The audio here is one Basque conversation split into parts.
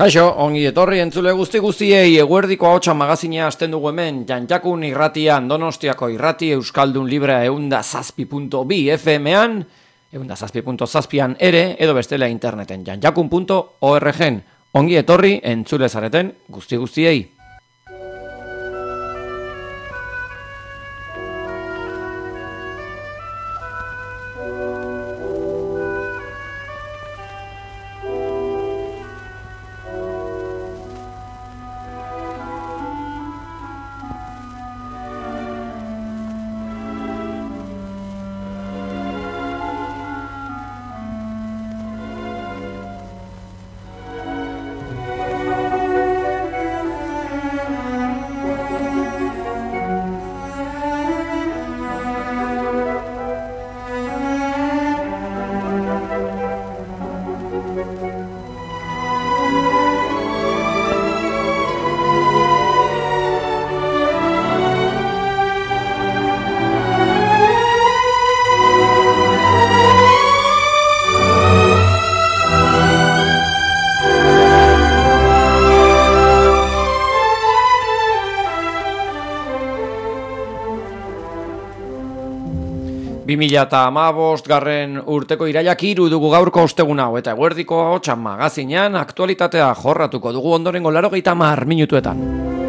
Kaixo, ongi etorri entzule guztiei eguerdiko ahotsa magazina hasten dugu hemen, Janjakun irratian, Donostiako irrati Euskaldun Librea 107.2 FM-an, 107.7an ere, edo bestela interneten, janjakun.org-en. Ongi etorri entzule zareten guztiei. Garren urteko irailak 3 dugu gaurko ostegun hau eta eguerdiko ahotsa magazinean aktualitatea jorratuko dugu ondorengo 80 minutuetan.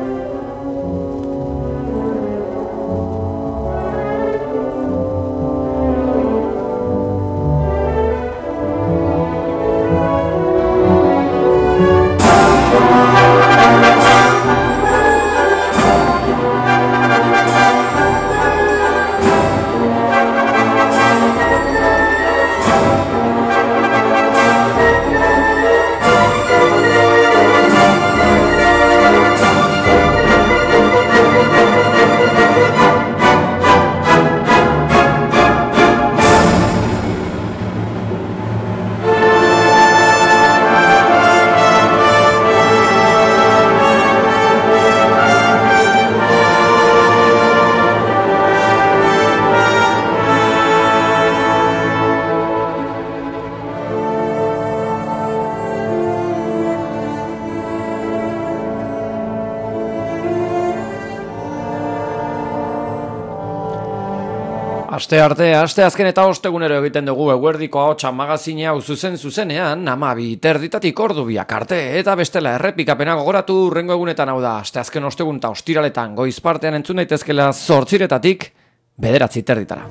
Aste azken eta ostegunero egiten dugu eguerdiko ahotsa magazine hau zuzenean 12:30 ordubiak arte eta bestela errepikapena gogoratu hurrengo egunetan hau da aste azken ostegun eta ostiraletan goiz partean entzun daitezkela 8:00 9:30.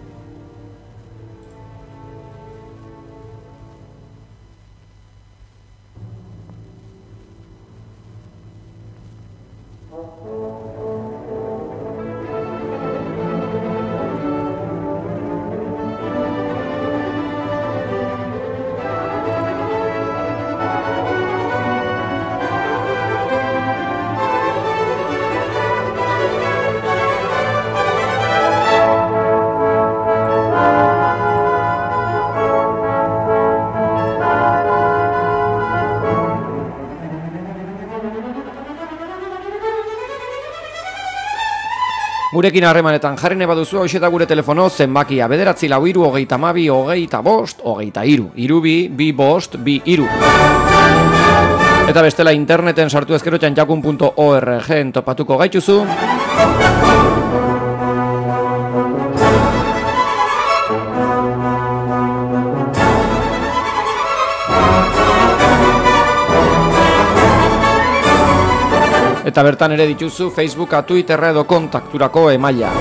Gurekin harremanetan jarri nahi baduzu hau eta gure telefono zenbakia 943 22 5 2 Eta bestela interneten sartu ezkero janjakun.org-en topatuko gaituzu. Eta bertan ere dituzu Facebooka, Twitterra edo kontakturako emaila.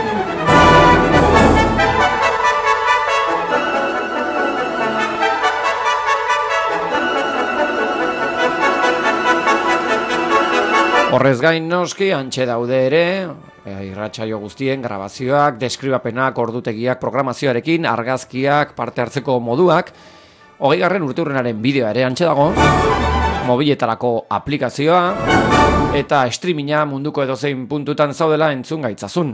Horrez gain noski, hantxe daude ere, irratsaio guztien grabazioak, deskribapenak, ordutegiak, programazioarekin, argazkiak, parte hartzeko moduak, 20. urteurrenaren bideoa ere hantxe dago, mobiletarako aplikazioa, eta streaminga munduko edozein puntutan zaudela entzun gaitzazun.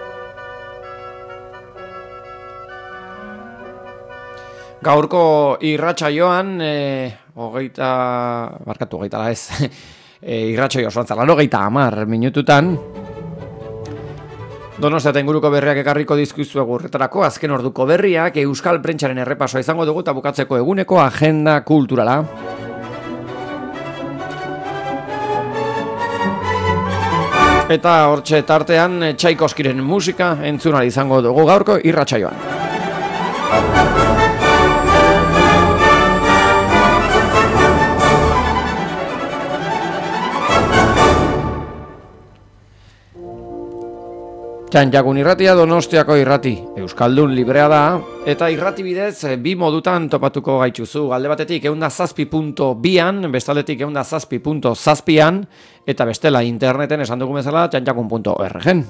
Gaurko irratsaioan, irratsaio osoan 80 minututan, Donostia eta inguruko berriak ekarriko dizkizuegu horretarako azken orduko berriak, euskal prentsaren errepasoa izango dugu eta bukatzeko eguneko agenda kulturala. Eta hortxe tartean Txaikoskiren musika entzunari izango dugu gaurko irratsaioan. Txantxakun irratia Donostiako irrati, Euskaldun librea da, eta irrati bidez bi modutan topatuko gaituzu. Alde batetik 107.2an, bestaletik 107.7an, eta bestela interneten esan dugu bezala txantxakun.org.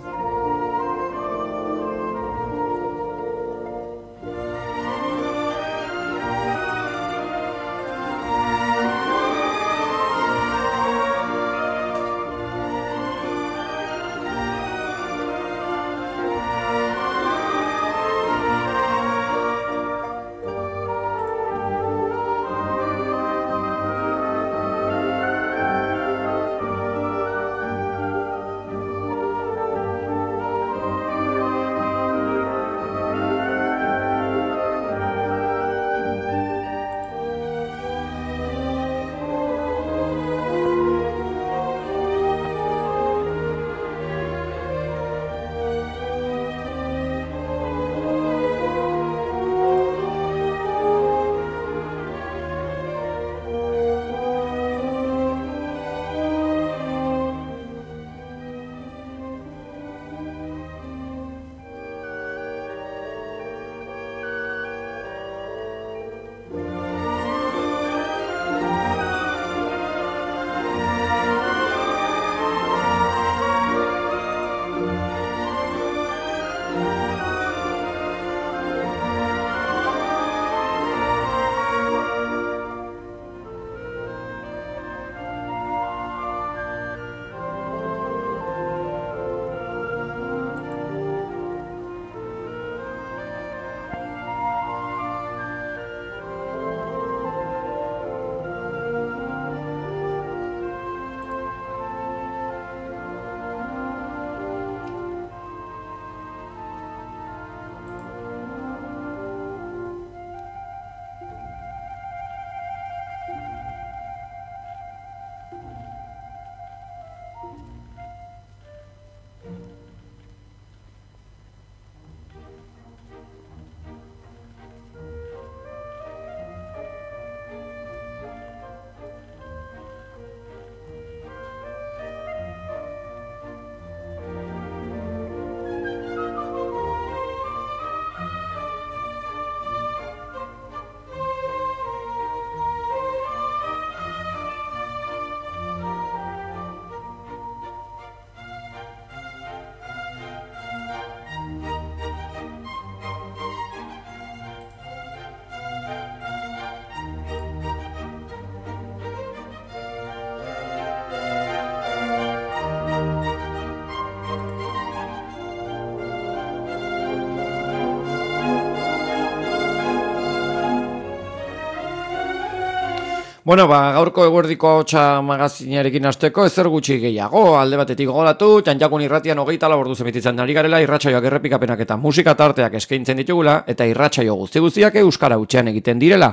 Bueno, gaurko eguerdiko ahotsa magazinarekin hasteko ezer gutxi gehiago, alde batetik gogoratu, Txantxakun irratian 24 orduz emititzen ari garela, irratsaioak errepikapenak eta musika tarteak eskaintzen ditugula, eta irratsaio guztiak euskara hutsean egiten direla.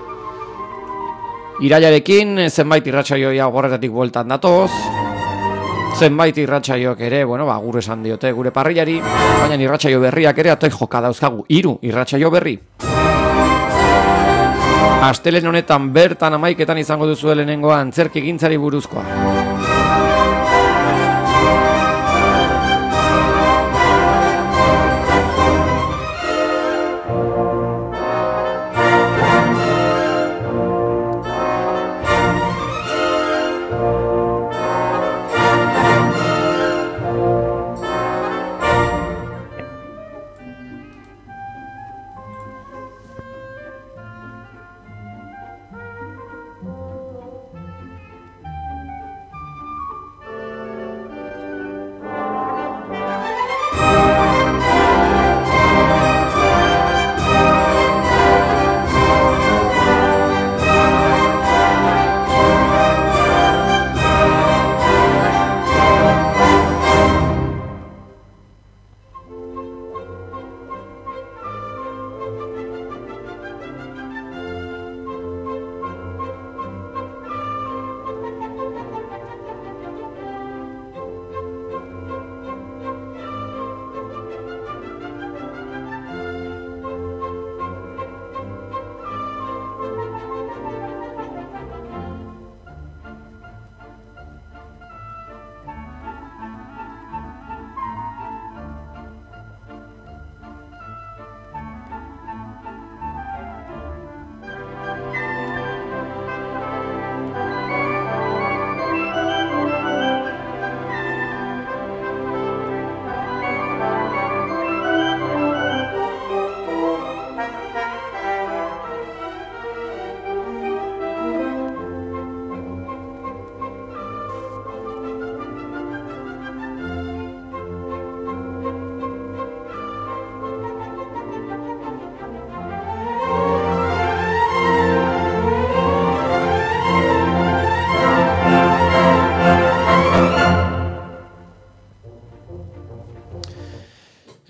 Irailarekin zenbait irratsaioia gorretatik bueltan datoz, zenbait irratsaioak ere, agur esan diote gure parrillari, baina irratsaio berriak ere atoi joka dauzkagu 3 irratsaio berri. Astelehen honetan bertan 11etan izango duzu lehenengoa antzerkigintzari buruzkoa.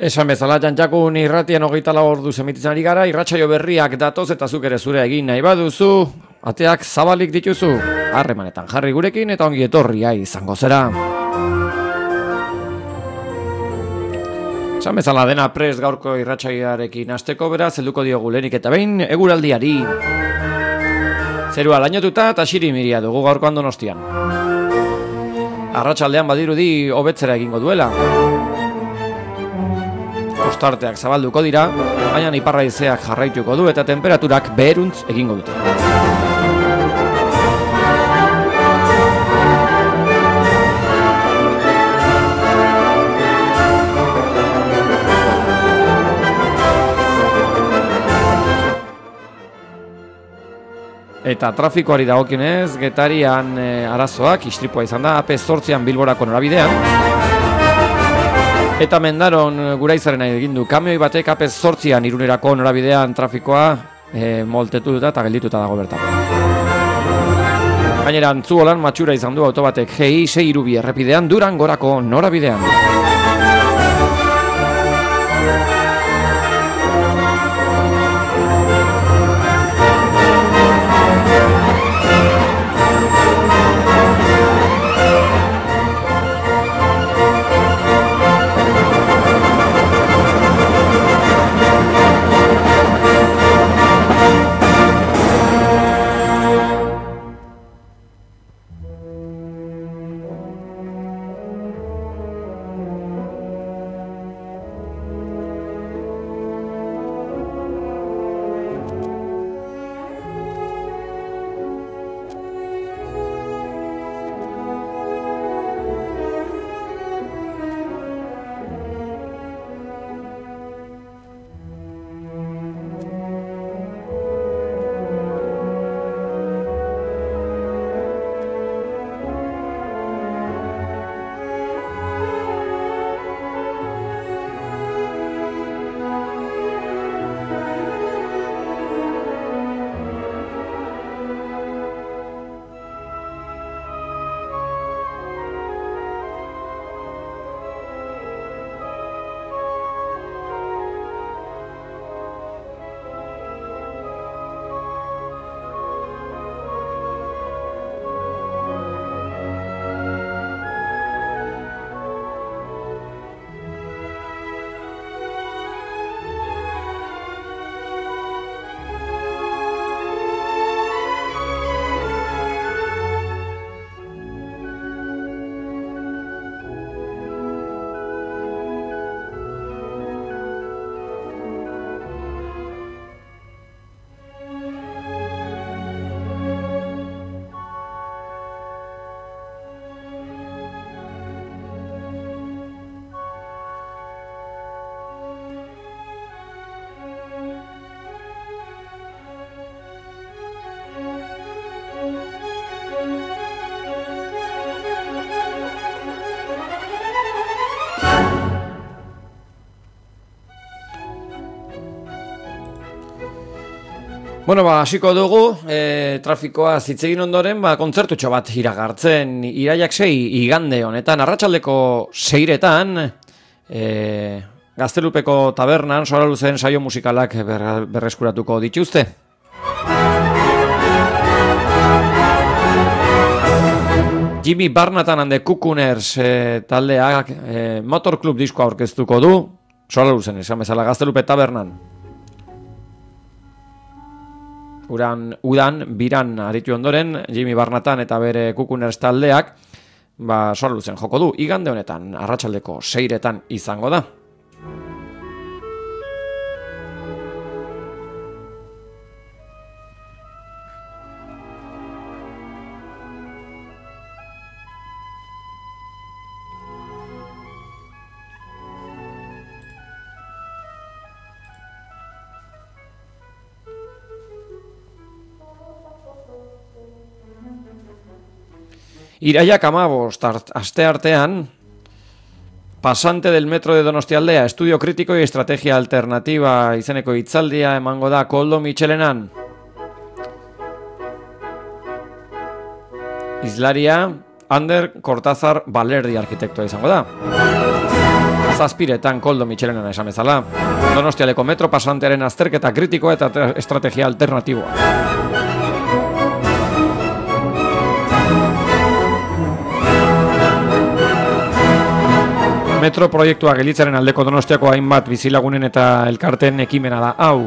Esan bezala, Jantxakun irratian 24 ordu emititzen ari gara, irratsaio berriak datoz eta zuk ere zure egin nahi baduzu, ateak zabalik dituzu, harremanetan jarri gurekin eta ongi etorria izango zera. Esan bezala dena prest gaurko irratsaioarekin hasteko, beraz, helduko diogu lehenik eta behin eguraldiari. Zerua lainotuta eta xirimiria dugu gaurkoan Donostian. Arratsaldean badirudi hobetzera egingo duela. Ostarteak zabalduko dira, baina iparraizeak jarraituko du eta temperaturak beheruntz egingo dute. Eta trafikoari dagokionez, Getarian arazoak istripua izan da, AP8an Bilborako norabidean. Eta Mendaron Guraizaren egin du kamioi batek AP8an Irunerako norabidean trafikoa moltetu duta eta geldituta dago bertan. Gainera Antzuolan matxura izan du auto batek GI 632 errepidean Durangorako norabidean. Bueno, hasiko dugu, trafikoa zitzegin ondoren, kontzertutxo bat iragartzen, iraiak 6 igande honetan, arratsaldeko 6etan, Gaztelupeko tabernan, Soraluzen saio musikalak berreskuratuko dituzte. Jimmy Barnatan and the Cocooners taldeak Motor Club diskoa aurkeztuko du, Soraluzen, esan bezala Gaztelupe tabernan. Udan, biran aritu ondoren, Jimmy Barnatan eta bere Cocooners taldeak, Soraluzen joko du, igande honetan, arratsaldeko 6etan izango da. Iraiak 15 aste artean, Pasante del metro de Donostialdea, estudio crítico y estrategia alternativa izeneko hitzaldia emango da Koldo Michelenan. Izlaria Ander Cortázar Balerdi arkitektoa izango da. zazpiretan Koldo Mitxelena esan bezala. Donostialdeko metro pasantearen azterketa kritikoa eta estrategia alternatiboa. Metro proiektua gelditzaren aldeko Donostiako hainbat bizilagunen eta elkarten ekimena da hau.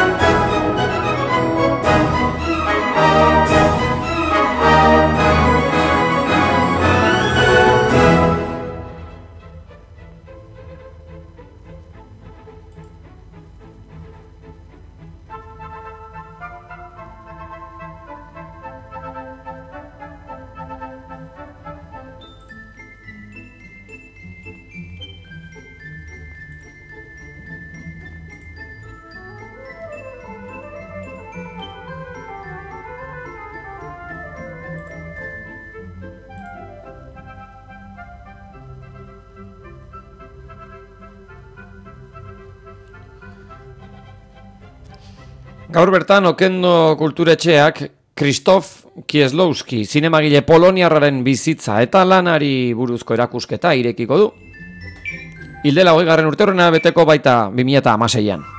Gaur bertan Okendo kulturetxeak Krzysztof Kieslowski zinemagile poloniarraren bizitza eta lanari buruzko erakusketa irekiko du. Hildela 20. urteurrena beteko baita 2016an.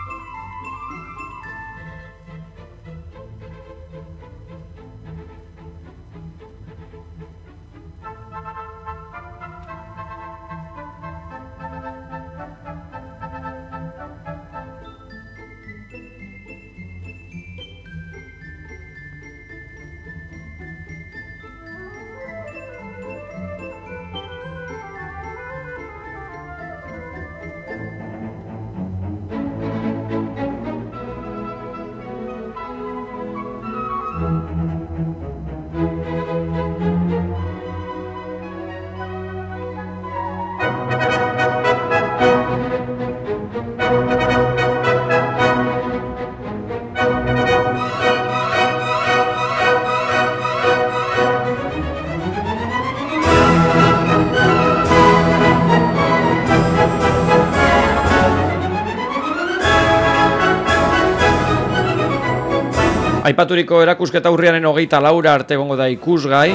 Aipaturiko erakusketa urriaren 24 arte egongo da ikusgai.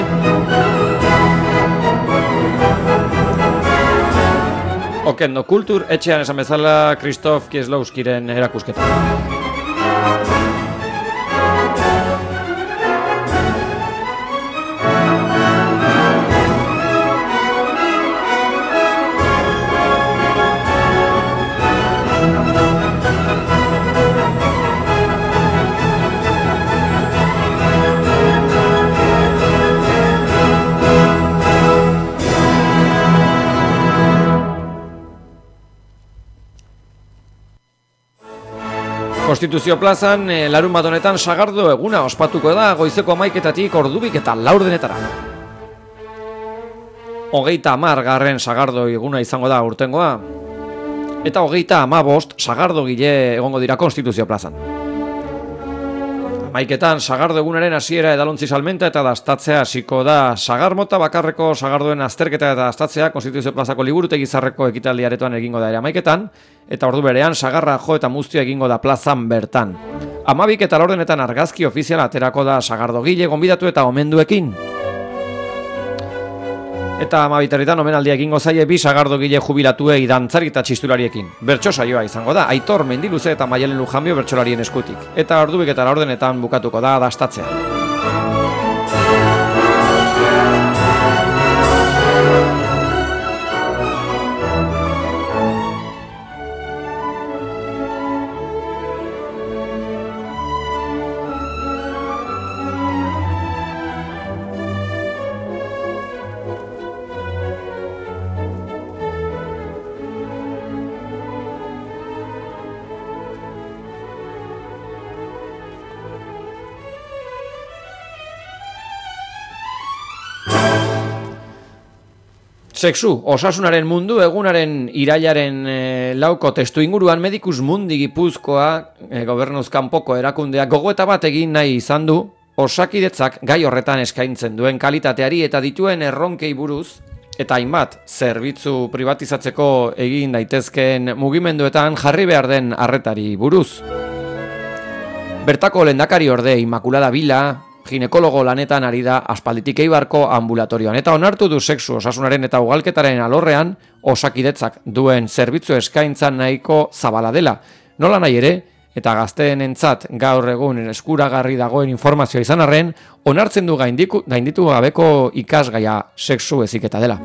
Okendo kultur etxean esan bezala Krzysztof Kieslowskiren erakusketa. Konstituzio plazan, larunbat honetan sagardo eguna ospatuko da goizeko 11:00 ordubik eta 4:00. 30. sagardo eguna izango da urtengoa. Eta 35 sagardo gile egongo dira Konstituzio plazan. 11:00 sagardo egunaren hasiera edalontzi salmenta eta dastatzea hasiko da. Sagarmota bakarreko sagardoen azterketa eta dastatzea Konstituzio plazako liburutegi zarreko ekitaldi aretoan egingo da ere 11:00. Eta ordu berean sagarra jo eta muztio egingo da plazan bertan. 12:00 eta 4:00 argazki ofiziala aterako da sagardogile gonbidatu eta omenduekin. Eta 12:00 omenaldia egingo zaie 2 sagardogile jubilatuei dantzari eta txistulariekin. Bertso saioa izango da Aitor Mendiluze eta Maialen Lujanbio bertsolarien eskutik. Eta orduek eta 4:00 bukatuko da dastatzea. Sexu, osasunaren mundu egunaren irailaren 4 testu inguruan Medicus Mundi Gipuzkoa gobernuz kanpoko erakundeak gogoeta bat egin nahi izan du Osakidetzak gai horretan eskaintzen duen kalitateari eta dituen erronkei buruz eta hainbat zerbitzu privatizatzeko egin daitezkeen mugimenduetan jarri behar den arretari buruz. Bertako lehendakari orde Immaculada Vila ginekologo lanetan ari da aspalditik Eibarko ambulatorioan, eta onartu du sexu osasunaren eta ugalketaren alorrean Osakidetzak duen zerbitzu eskaintza nahiko zabala dela. Nola nahi ere, eta gazteenentzat gaur egun eskuragarri dagoen informazioa izan arren, onartzen du gainditu gabeko ikasgaia sexu heziketa dela.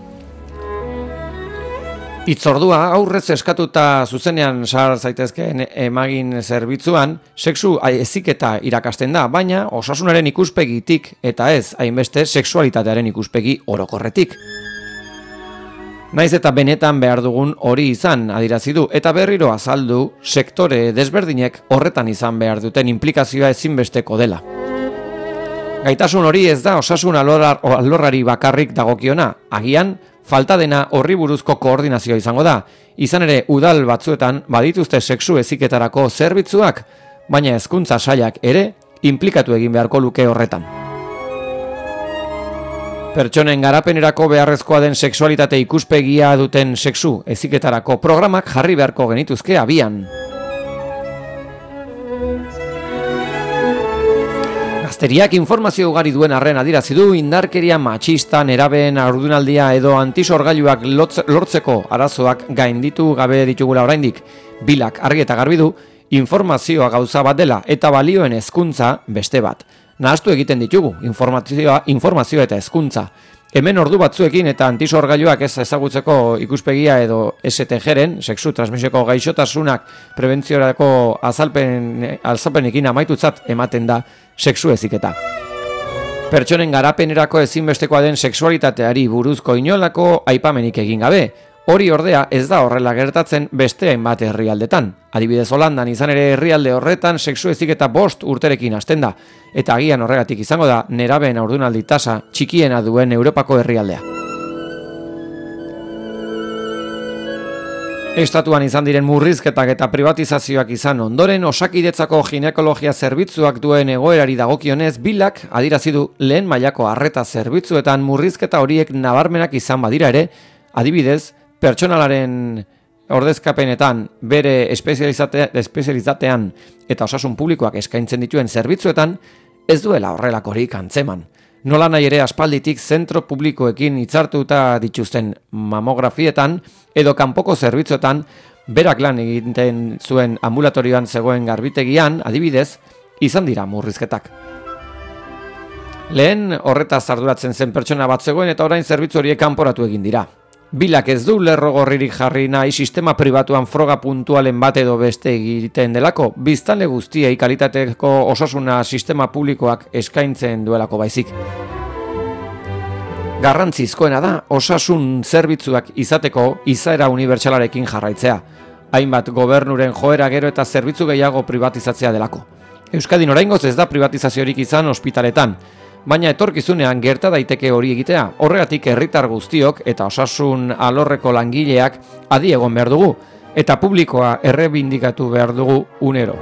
Itzordua aurrez eskatuta zuzenean sar zaitezkeen emagin zerbitzuan, sexu heziketa irakasten da, baina osasunaren ikuspegitik eta ez hainbeste sexualitatearen ikuspegi orokorretik. Naiz eta benetan behar dugun hori izan, adierazi du, eta berriro azaldu sektore desberdinek horretan izan behar duten inplikazioa ezinbesteko dela. Gaitasun hori ez da osasun alorrari bakarrik dagokiona, agian falta dena horri buruzko koordinazioa izango da. Izan ere udal batzuetan badituzte sexu heziketarako zerbitzuak, baina hezkuntza sailak ere inplikatu egin beharko luke horretan. Pertsonen garapenerako beharrezkoa den sexualitate ikuspegia duten sexu heziketarako programak jarri beharko genituzke abian. Gazteriak informazio ugari duen arren adierazi du indarkeria matxista, nerabeen haurdunaldia edo antisorgailuak lortzeko arazoak gainditu gabe ditugula oraindik. Bilak argi eta garbi du informazioa gauza bat dela eta balioen hezkuntza beste bat. Nahastu egiten ditugu informazioa eta hezkuntza. Hemen ordu batzuekin eta antisorgailuak ez ezagutzeko ikuspegia edo STG-ren, sexu transmisioko gaixotasunak prebentziorako azalpenekin amaitutzat ematen da sexu heziketa. Pertsonen garapenerako ezinbestekoa den sexualitateari buruzko inolako aipamenik egin gabe. Hori ordea ez da horrela gertatzen beste hainbat herrialdetan. Adibidez Holandan izan ere herrialde horretan sexu heziketa 5 urterekin hasten da, eta agian horregatik izango da nerabeen haurdunaldi tasa txikiena duen Europako herrialdea. Estatuan izan diren murrizketak eta privatizazioak izan ondoren, Osakidetzako ginekologia zerbitzuak duen egoerari dagokionez, Bilak adierazi du lehen mailako arreta zerbitzuetan murrizketa horiek nabarmenak izan badira ere, adibidez, pertsonalaren ordezkapenetan bere espezializatean eta osasun publikoak eskaintzen dituen zerbitzuetan ez duela horrelakorik antzeman. Nola nahi ere aspalditik zentro publikoekin hitzartuta dituzten mamografietan edo kanpoko zerbitzuetan berak lan egiten zuen ambulatorioan zegoen garbitegian, adibidez, izan dira murrizketak. Lehen horretaz arduratzen zen pertsona bat zegoen eta orain zerbitzu horiek kanporatu egin dira. Bilak ez du lerro gorririk jarri nahi sistema pribatuan froga puntualen bat edo beste egiten delako, biztanle guztiei kalitateko osasuna sistema publikoak eskaintzen duelako baizik. Garrantzizkoena da osasun zerbitzuak izateko izaera unibertsalarekin jarraitzea. Hainbat gobernuren joera gero eta zerbitzu gehiago privatizatzea delako. Euskadin oraingoz ez da privatizaziorik izan ospitaletan, baina etorkizunean gerta daiteke hori egitea. Horregatik herritar guztiok eta osasun alorreko langileak adi egon behar dugu, eta publikoa errebindikatu behar dugu unero.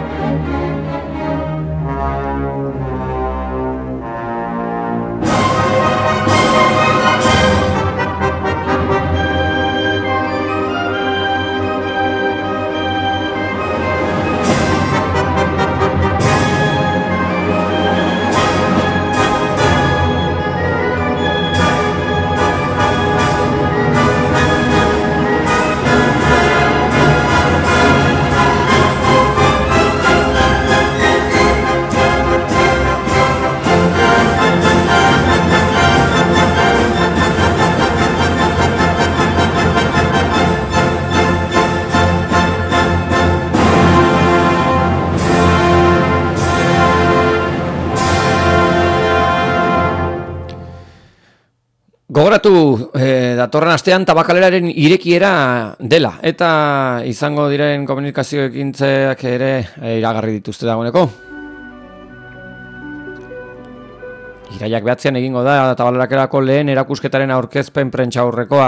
Gogoratu, datorren astean tabakaleraren irekiera dela, eta izango diren komunikazio ekintzeak ere iragarri dituzte dagoeneko. Iraiak 9 egingo da tabakalerakako lehen erakusketaren aurkezpen prentsaurrekoa.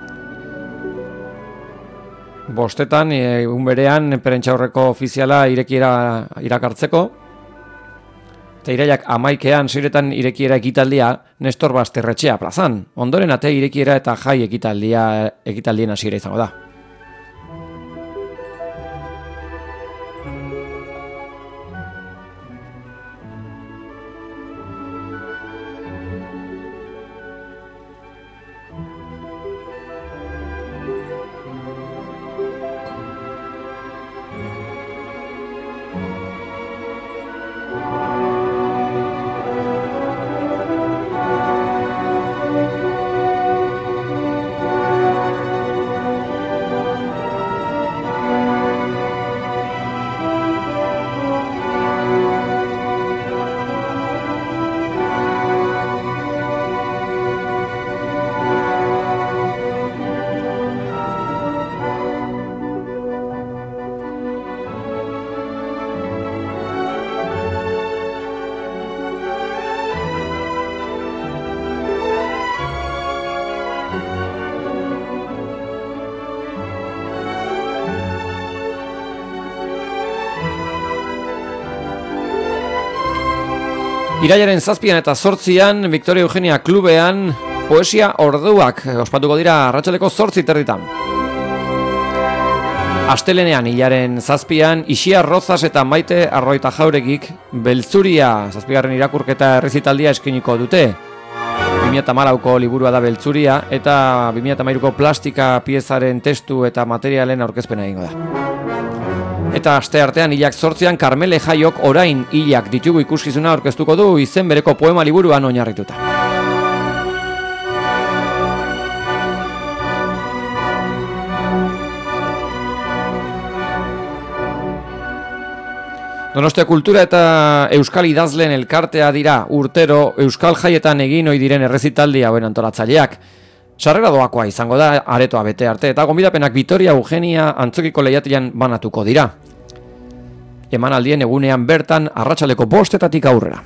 5 egun berean prentsaurreko ofiziala irekiera irakartzeko. Eta iraiak 11 seiretan irekiera ekitaldia Nestor Basterretxea plazan. Ondoren ate irekiera eta jai ekitaldien hasiera izango da. Irailaren 7 eta 8 Victoria Eugenia klubean poesia orduak ospatuko dira arratsaldeko 8:30. Astelenean hilaren 7 Ixia Rozas eta Maite Arroita Jauregik Beltzuria 7. irakurketa errezitaldia eskainiko dute. 2014ko liburua da Beltzuria eta 2013ko plastika piezaren testu eta materialen aurkezpena egingo da. Eta asteartean hilak 8 Karmele Jaiok orain hilak ditugu ikuskizuna aurkeztuko du izen bereko poema liburuan oinarrituta. Donostia Kultura eta Euskal Idazleen elkartea dira urtero Euskal Jaietan egin ohi diren errezitaldi hauen antolatzaileak. Sarrera doakoa izango da aretoa bete arte eta gonbidapenak Victoria Eugenia antzokiko lehiatilan banatuko dira. Emanaldien egunean bertan arratsaldeko 5:00 aurrera.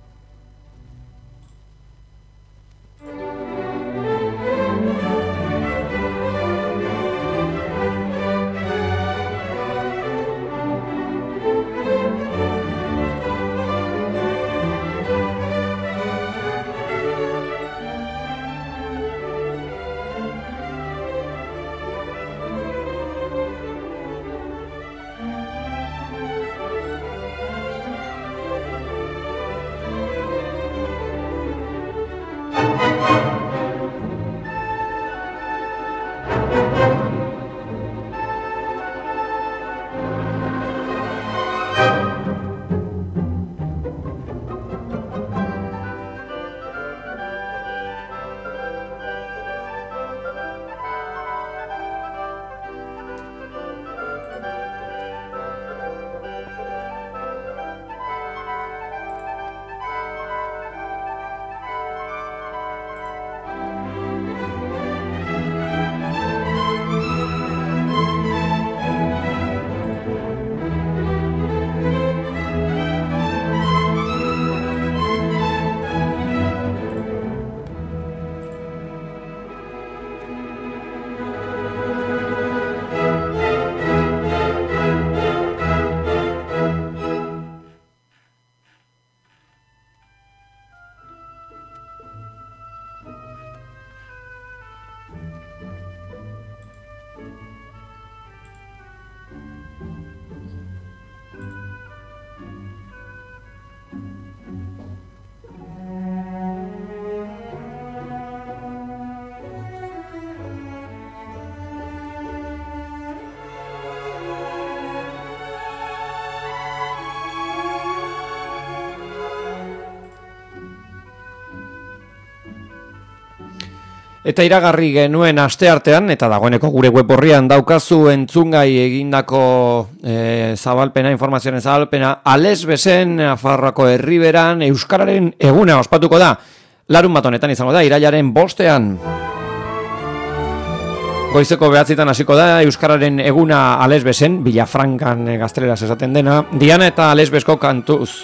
Eta iragarri genuen asteartean, eta dagoeneko gure web orrian daukazu entzungai egindako zabalpena, informazioen zabalpena, Alesbesen, Nafarroako herriberan, Euskararen eguna ospatuko da. Larun bat honetan izango da, irailaren 5. Goizeko 9 hasiko da, Euskararen eguna Alesbesen, Villafrancan gazteleraz esaten dena, Diana eta Alesbesko kantuz.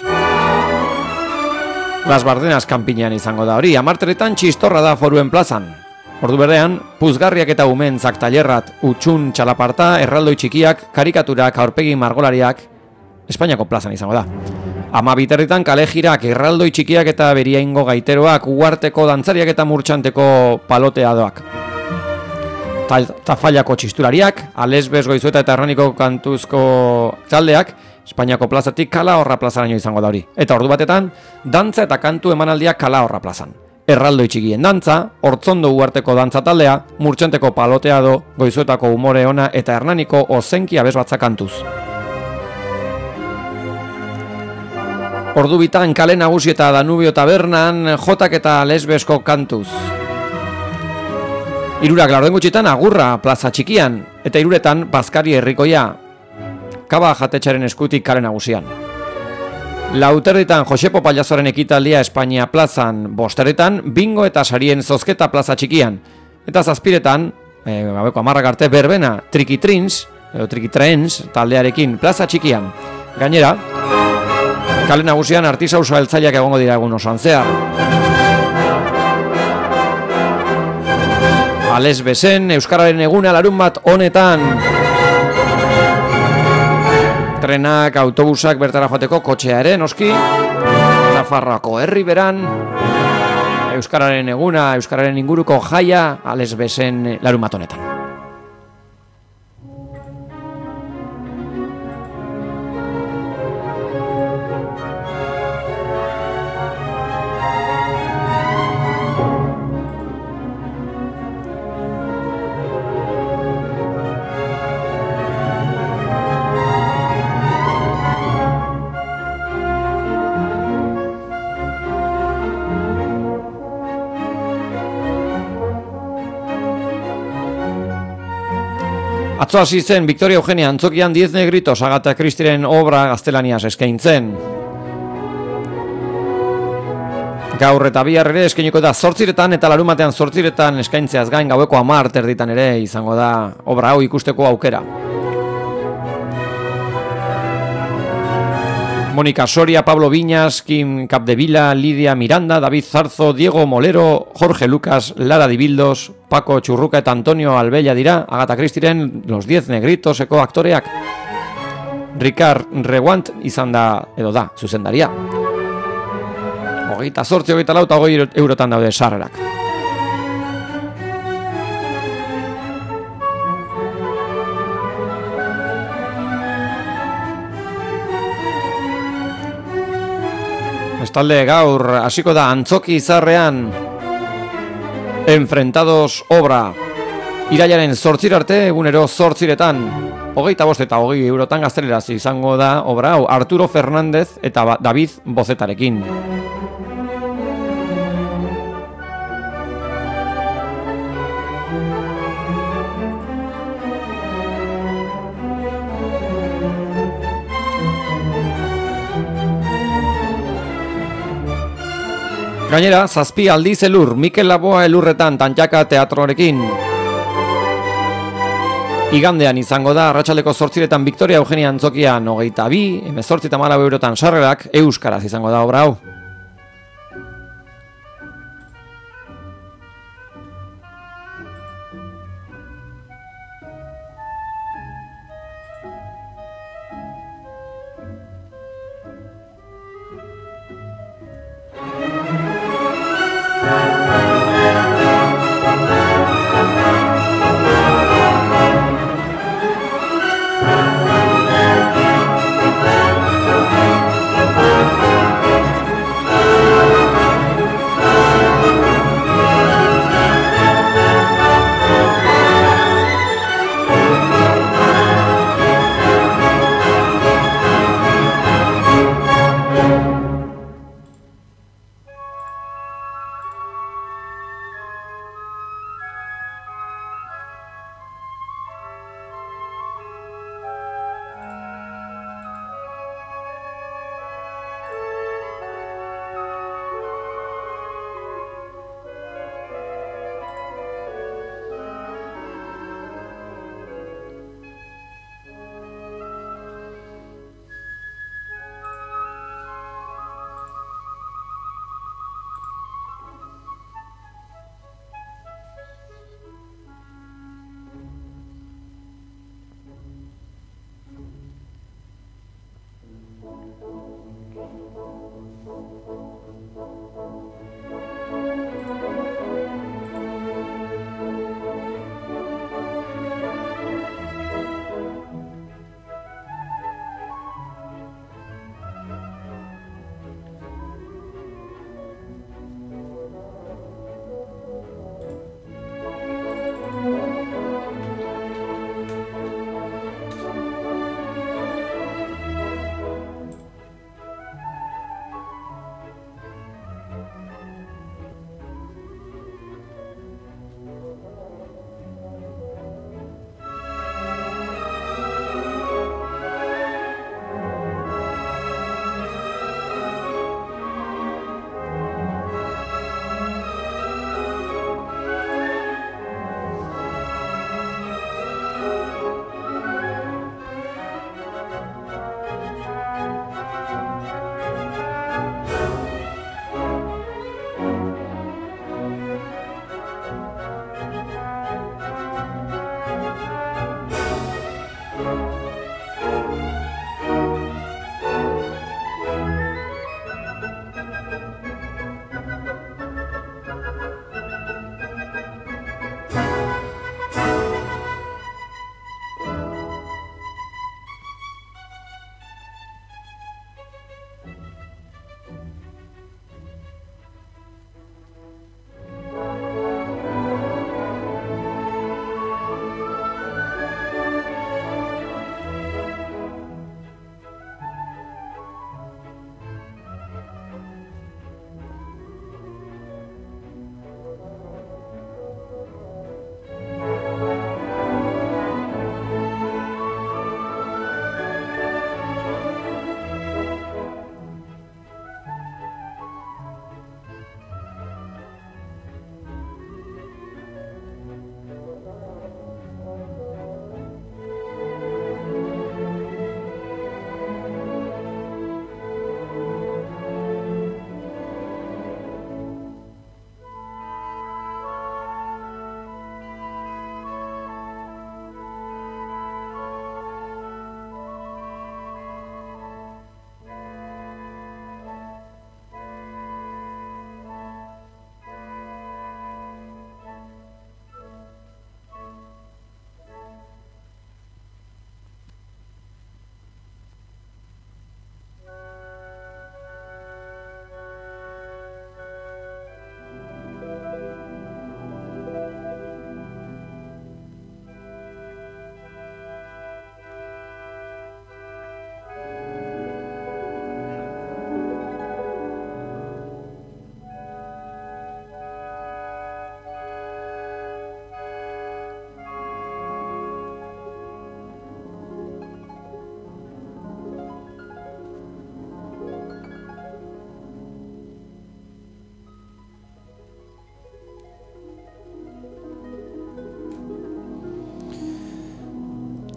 Las Bardenas kanpinean izango da hori, 10 txistorra da Foruen plazan. Ordu berdean, puzgarriak eta umentzak tailerrat, utxun txalaparta, erraldoi txikiak, karikaturak, aurpegi margolariak, Espainiako plazan izango da. 12 kalejirak, erraldoi txikiak eta beriaingo gaiteroak, uarteko dantzariak eta murtxanteko paloteadoak. Tafallako txistulariak, Alesbes Goizueta eta Hernaniko kantuzko taldeak, Espainiako plazatik Kalahorra plazaraino izango da hori. Eta ordu batetan, dantza eta kantu emanaldiak Kalahorra plazan. Erraldoi txikien dantza, Hortzondo uarteko dantza taldea, Murtxanteko paloteado, Goizuetako umore ona eta Hernaniko ozenki abesbatza kantuz. Ordu bitan Kale Nagusi eta Danubio tabernan, Jotak eta Lesbesko kantuz. 3 laurden gutxitan Agurra plaza txikian, eta 3 Bazkari herrikoia, Kaba jatetxaren eskutik Kale Nagusian. 4 Josepo Pallazoren ekitaldia Espainia plazan, 5 Bingo eta Sarien zozketa plaza txikian, eta 7 gabeko 10 arte berbena Trikitrins, edo Trikitrens taldearekin plaza txikian. Gainera, Kale Nagusian artisauza eltzaileak egongo dira egun osoan zehar. Alesbesen, Euskararen eguna larun bat honetan. Trenak, autobusak bertara joateko, kotxea ere, noski. Eta Nafarroako herriberan, Euskararen eguna, Euskararen inguruko jaia, ales bezen larunbat honetan. Atzo hasi zen Victoria Eugenia antzokian 10 negritos Agatha Christieren obra gaztelaniaz eskaintzen. Gaur eta bihar ere eskainiko da 8 eta larunbatean 8 eskaintzeaz gain gaueko 10 ere izango da obra hau ikusteko aukera. Mónica Soria, Pablo Viñas, Kim Capdevila, Lidia Miranda, David Zarzo, Diego Molero, Jorge Lucas, Lara Dibildos, Paco Churruca eta Antonio Albella dira Agatha Christieren los 10 negritoseko aktoreak. Ricard Rewant izan da, edo da, zuzendaria. 28, 24 eta 20 eurotan daude sarrerak. Bestalde gaur hasiko da Antzoki Izarrean Enfrentados obra. Irailaren 8 arte egunero 8etan 25 eta 20 eurotan gazteleraz izango da obra hau Arturo Fernández eta David Bozetarekin. Gainera, 7 aldiz elur, Mikel Laboa elurretan Tantxaka teatrorekin. Igandean izango da, arratsaldeko 8etan Victoria Eugenia antzokian 22, 18 eta 14 eurotan sarrerak, euskaraz izango da obra hau.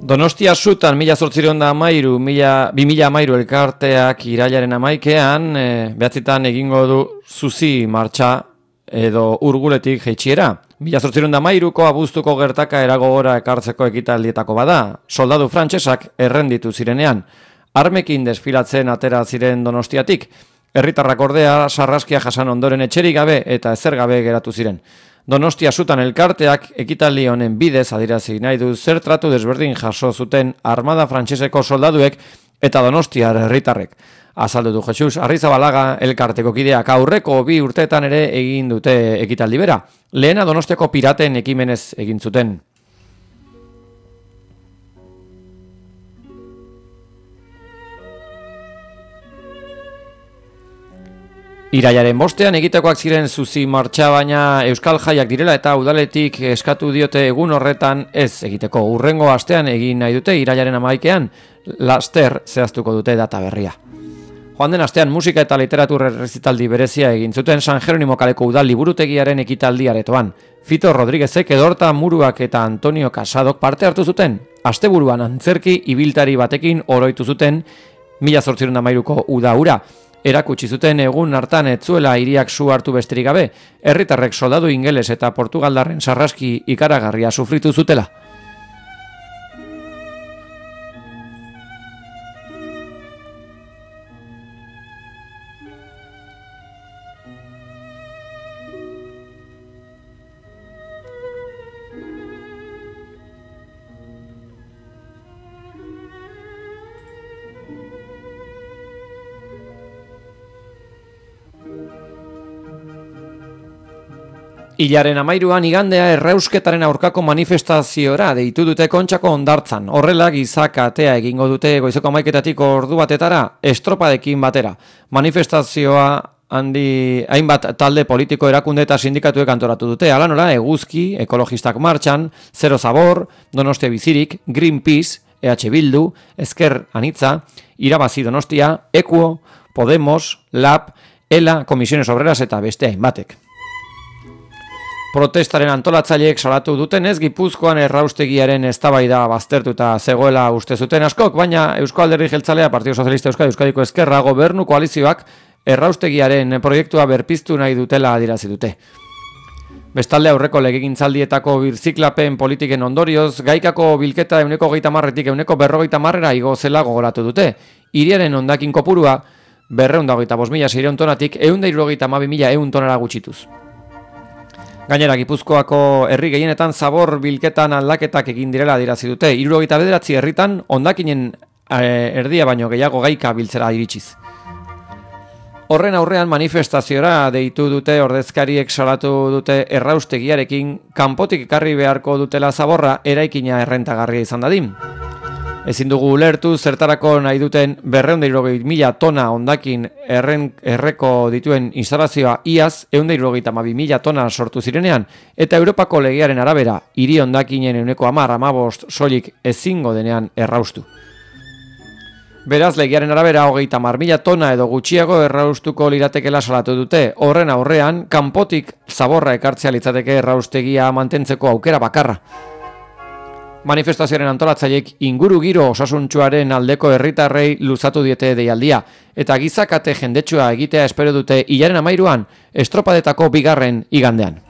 Donostia sutan 2013 elkarteak irailaren 11ean behatzitan egingo du zuzi martxa edo urguletik jeitsiera. 2013ko abuztuko gertaka eragogora ekartzeko ekitaldietako bada, soldadu frantsesak errenditu zirenean, armekin desfilatzen atera ziren Donostiatik, herritarrak ordea sarraskia jasan ondoren etxerik gabe eta ezer gabe geratu ziren. Donostia sutan elkarteak ekitaldi honen bidez adierazi nahi du zer tratu desberdin jaso zuten armada frantseseko soldaduek eta donostiar herritarrek. Azaldu du Jesus Arrizabalaga elkarteko kideak aurreko 2 urteetan ere egin dute ekitaldi bera. Lehena Donostiako piraten ekimenez egin zuten. Irailaren 5ean egitekoak ziren zuzi martxa, baina Euskal Jaiak direla eta udaletik eskatu diote egun horretan ez egiteko. Hurrengo astean egin nahi dute irailaren 11ean, laster zehaztuko dute data berria. Joan den astean musika eta literatur errezitaldi berezia egin zuten San Jeronimo kaleko udal liburutegiaren ekitaldi aretoan. Fito Rodríguezek, Edorta Muruak eta Antonio Casadok parte hartu zuten. Asteburuan antzerki ibiltari batekin oroitu zuten 1813ko uda hura. Erakutsi zuten egun hartan etzuela hiriak su hartu besterik gabe, herritarrek soldadu ingeles eta portugaldarren sarraski ikaragarria sufritu zutela. Hilaren 13ean igandea errausketaren aurkako manifestaziora deitu dute Kontxako hondartzan. Horrela gizak atea egingo dute goizeko 11etatik ordu batetara, estropadekin batera. Manifestazioa hainbat talde politiko erakunde eta sindikatuek antolatu dute. Hala nola, Eguzki, Ekologistak Martxan, Zero Zabor, Donostia Bizirik, Greenpeace, EH Bildu, Ezker Anitza, Irabazi Donostia, Ekuo, Podemos, Lab, ELA, Komisiones Obreras eta beste hainbatek. Protestaren antolatzaileek salatu dutenez Gipuzkoan erraustegiaren eztabaida baztertuta zegoela uste zuten askok, baina Eusko Alderdi Jeltzalea, Partido Socialista Euskadiko Ezkerra gobernu koalizioak erraustegiaren proiektua berpiztu nahi dutela adierazi dute. Bestalde aurreko legegintzaldietako birziklapen politiken ondorioz, gaikako bilketa 130-etik 150-era igo zela gogoratu dute. Hiriaren hondakin kopurua 225.600 tonatik 162.100 tonara gutxituz. Gainera, Gipuzkoako herri gehienetan zabor bilketan aldaketak egin direla adierazi dute. 79 herritan hondakinen erdia baino gehiago gaika biltzera iritsiz. Horren aurrean manifestaziora deitu dute ordezkariek salatu dute erraustegiarekin kanpotik ekarri beharko dutela zaborra eraikina errentagarria izan dadin. Ezin dugu ulertu zertarako nahi duten 260.000 tona hondakin erreko dituen instalazioa iaz 172.000 tona sortu zirenean, eta Europako legearen arabera hiri hondakinen 10-15 soilik ezingo denean erraustu. Beraz, legearen arabera 30.000 tona edo gutxiago erraustuko liratekela salatu dute. Horren aurrean, kanpotik zaborra ekartzea litzateke erraustegia mantentzeko aukera bakarra. Manifestazioaren antolatzaileek ingurugiro osasuntsuaren aldeko herritarrei luzatu diete deialdia, eta gizakate jendetsua egitea espero dute hilaren 13ean estropadetako 2. igandean.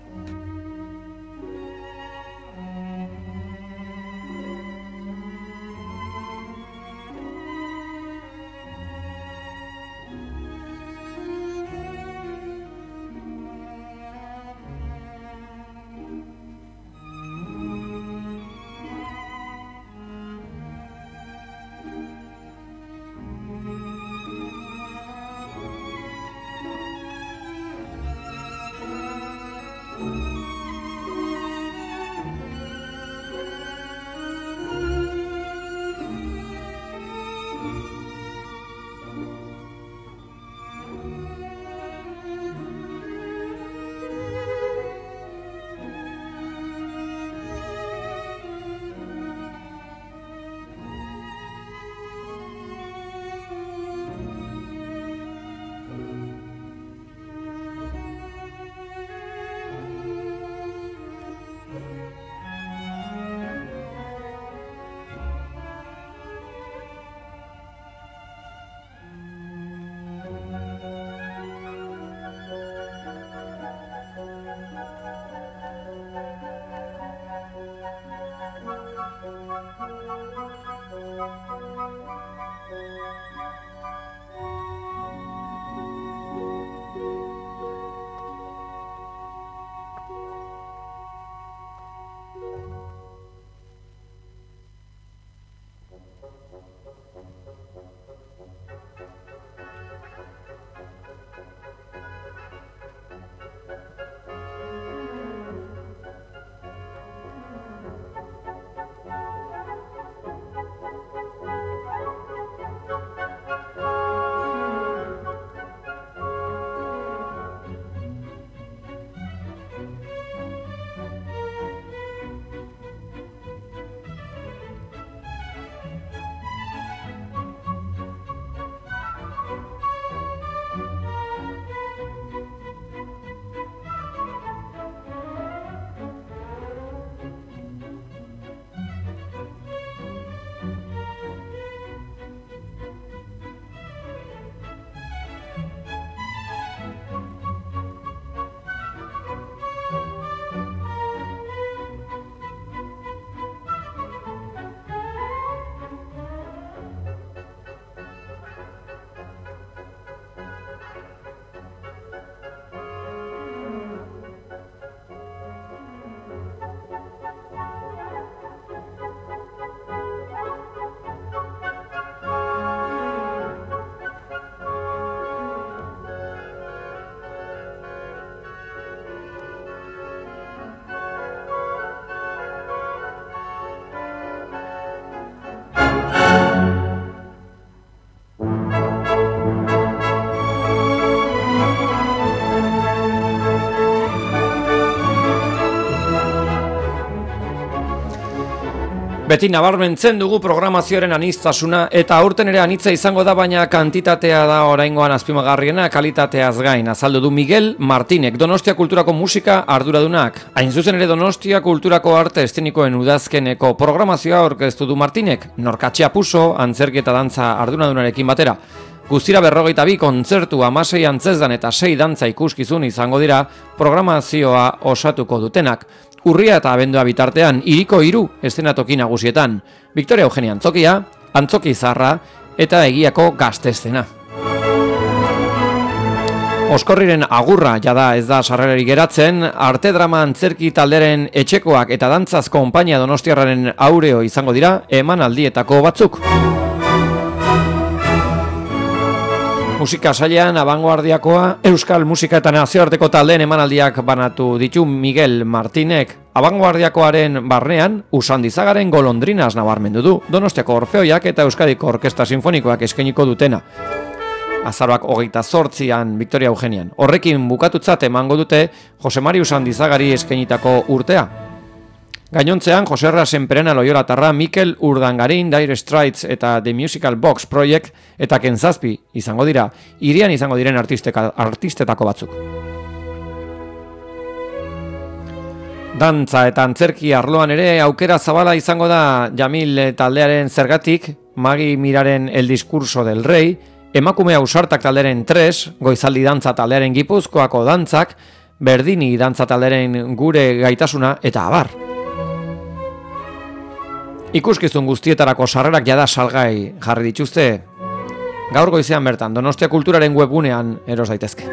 Beti nabarmentzen dugu programazioaren aniztasuna eta aurten ere anitza izango da, baina kantitatea da oraingoan azpimagarriena kalitateaz gain. Azaldu du Miguel Martinek, Donostia Kulturako musika arduradunak. Hain zuzen ere Donostia Kulturako arte eszenikoen udazkeneko programazioa aurkeztu du Martinek, Norkatxea Puso, antzerki eta dantza arduradunarekin batera. Guztira 42 kontzertu, 16 antzezdan eta 6 dantza ikuskizun izango dira programazioa osatuko dutenak. Urria eta abendua bitartean, hiriko 3 eszenatoki nagusietan. Victoria Eugenia Antzokia, Antzoki Zarra eta Egiako Gazteszena. Oskorriren agurra jada ez da sarrerari geratzen, arte drama antzerki talderen etxekoak eta dantzaz konpainia donostiarraren aureo izango dira emanaldietako batzuk. Musika sailean abangoardiakoa Euskal Musika eta Nazioarteko taldeen emanaldiak banatu ditu Miguel Martinek. Abangoardiakoaren barnean Usandizagaren Golondrinas nabarmendu du, Donostiako Orfeoiak eta Euskadiko Orkestra Sinfonikoak eskainiko dutena. Azaroak 28an Victoria Eugenian. Horrekin bukatutzat emango dute Jose Mari Usandizagari eskainitako urtea. Gainontzean, Joserra Senperena Loiolatarra, Mikel Urdangarin, Dire Straits eta The Musical Box Project eta Kenzazpi izango dira, hirian izango diren artistetako batzuk. Dantza eta antzerki arloan ere aukera zabala izango da Jamil taldearen Zergatik, Magi Miraren El Discurso del Rey, Emakume Ausartak talderen 3, Goizaldi dantza taldearen Gipuzkoako dantzak, Berdini dantza talderen Gure Gaitasuna eta abar. Ikuskizun guztietarako sarrerak jada salgai jarri dituzte. Gaur goizean bertan, Donostia Kulturaren webgunean eros daitezke.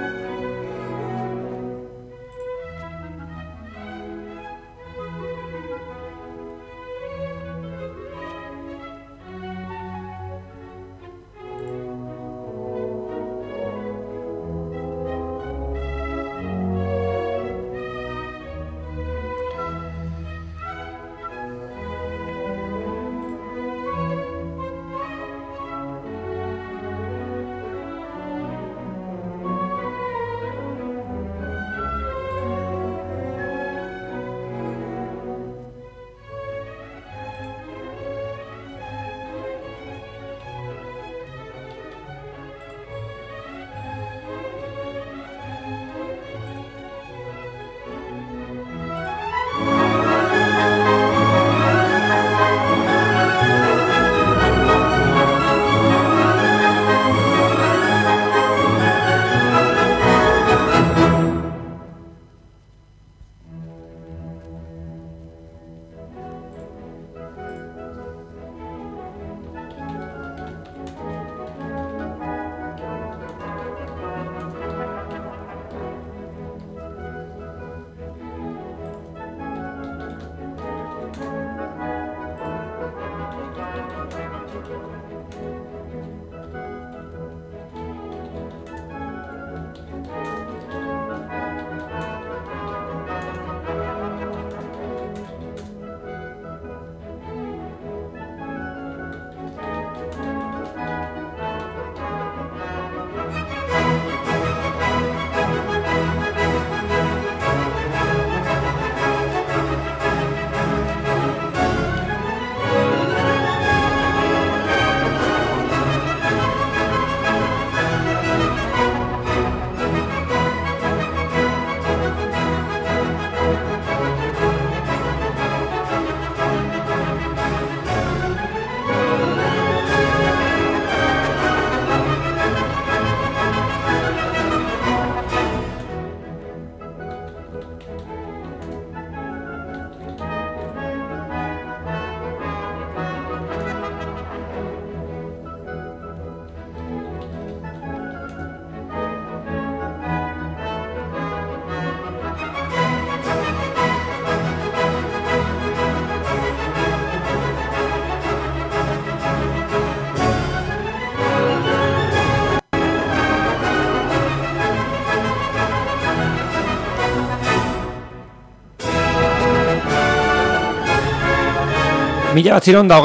Mila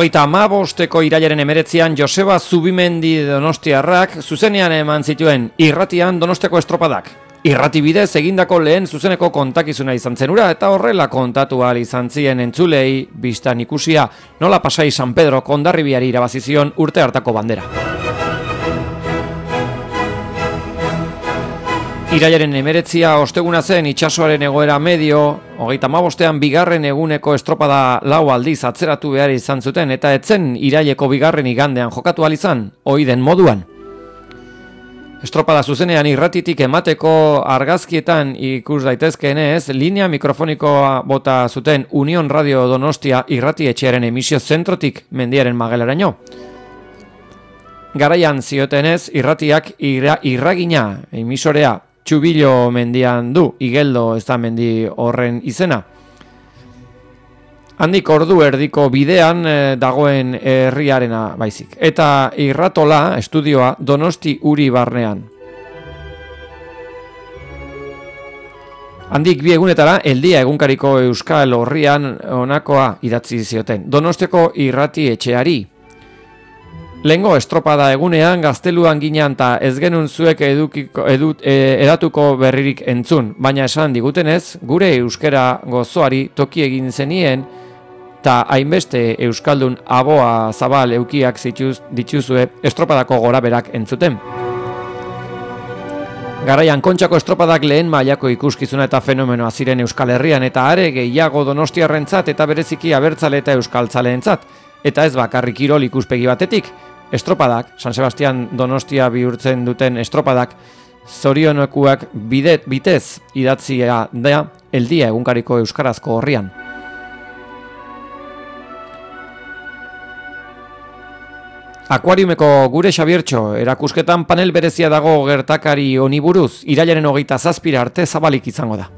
1925 irailaren 19 Joseba Zubimendi donostiarrak zuzenean eman zituen irratian Donostiako estropadak. Irrati bidez egindako lehen zuzeneko kontakizuna izan zenura eta horrela kontatu ahal izan zien entzulei bistan ikusia nola Pasai San Pedro Hondarribiari irabazizion urte hartako bandera. Irailaren 19 osteguna zen itsasoaren egoera medio, 35ean bigarren eguneko estropada 4 aldiz atzeratu behar izan zuten eta etzen iraileko bigarren igandean jokatu ahal izan, ohi den moduan. Estropada zuzenean irratitik emateko argazkietan ikus daitezkeenez, linea mikrofonikoa bota zuten Union Radio Donostia irrati etxearen emisio zentrotik mendiaren magelaraino. Garaian ziotenez, irratiak irragina emisorea Txubillo mendian du, Igeldo ez da mendi horren izena. Handik ordu erdiko bidean dagoen herriarena baizik. Eta irratola estudioa Donosti Uri barnean. Handik 2 egunetara Eldia egunkariko Euskal Horrian honakoa idatzi zioten. Donosteko irrati etxeari. Lehengo estropada egunean gazteluan ginean eta ez genuen zuek edatuko berririk entzun, baina esan digutenez, gure euskera gozoari toki egin zenien eta hainbeste euskaldun aboa zabal eukiak dituzue estropadako goraberak entzuten. Garaian Kontxako estropadak lehen mailako ikuskizuna eta fenomenoa ziren Euskal Herrian eta are gehiago donostiarrentzat eta bereziki abertzale eta euskaltzaleentzat, eta ez bakarrik kirol ikuspegi batetik. Estropadak, San Sebastian Donostia bihurtzen duten estropadak, zorionokuak bitez idatzia da Eldia egunkariko euskarazko horrian. Akuariumeko gure Xabiertxo erakusketan panel berezia dago gertakari honi buruz, irailaren 27 arte zabalik izango da.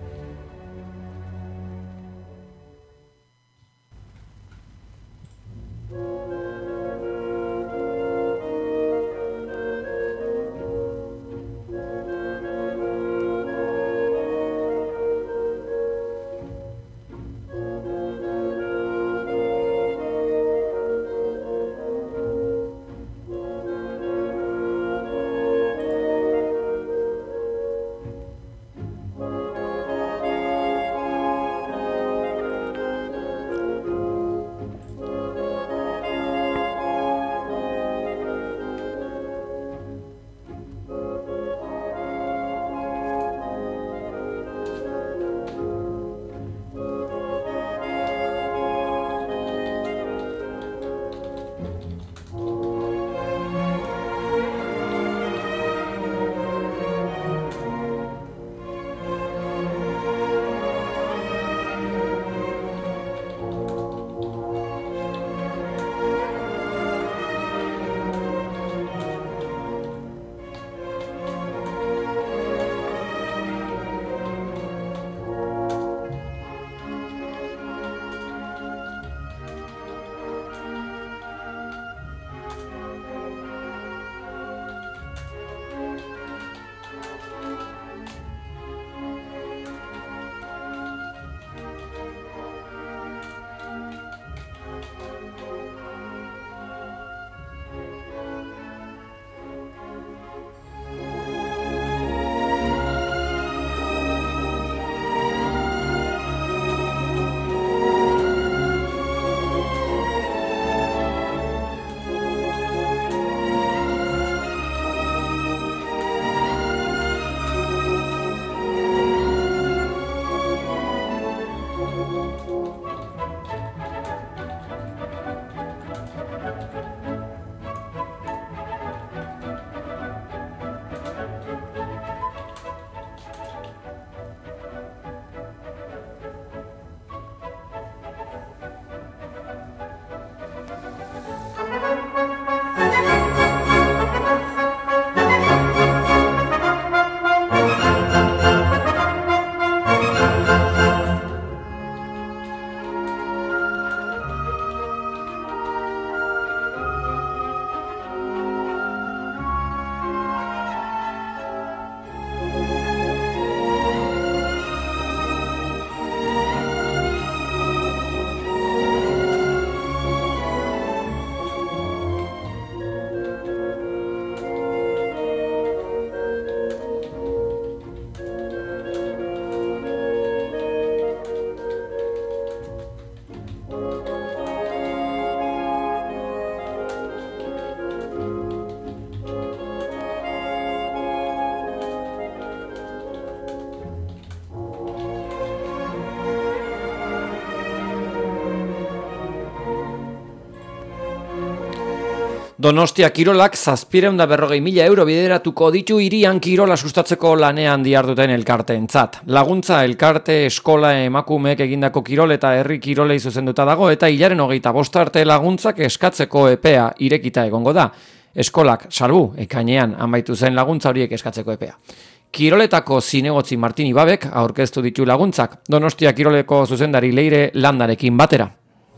Donostia Kirolak 740.000 euro bideratuko ditu hirian kirola sustatzeko lanean diharduten elkarteentzat. Laguntza elkarte eskola emakumeek egindako kirol eta herri kirolei zuzenduta dago eta hilaren 25 arte laguntzak eskatzeko epea irekita egongo da. Eskolak salbu ekainean amaitu zen laguntza horiek eskatzeko epea. Kiroletako zinegotzi Martin Ibabek aurkeztu ditu laguntzak Donostia Kiroleko zuzendari Leire Landarekin batera.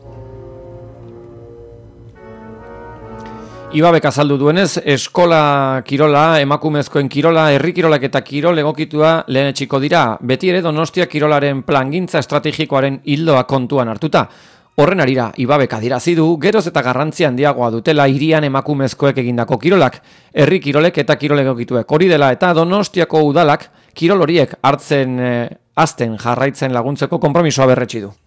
Ibabek azaldu duenez, eskola kirola, emakumezkoen kirola, herri kirolak eta kirol egokitua lehenetsiko dira, beti ere Donostia Kirolaren plangintza estrategikoaren hildoa kontuan hartuta. Horren arira, Ibabek adierazi du, geroz eta garrantzia handiagoa dutela hirian emakumezkoek egindako kirolak, herri kirolek eta kirol egokituek. Hori dela eta Donostiako udalak kirol horiek hazten jarraitzen laguntzeko konpromisoa berretsi du.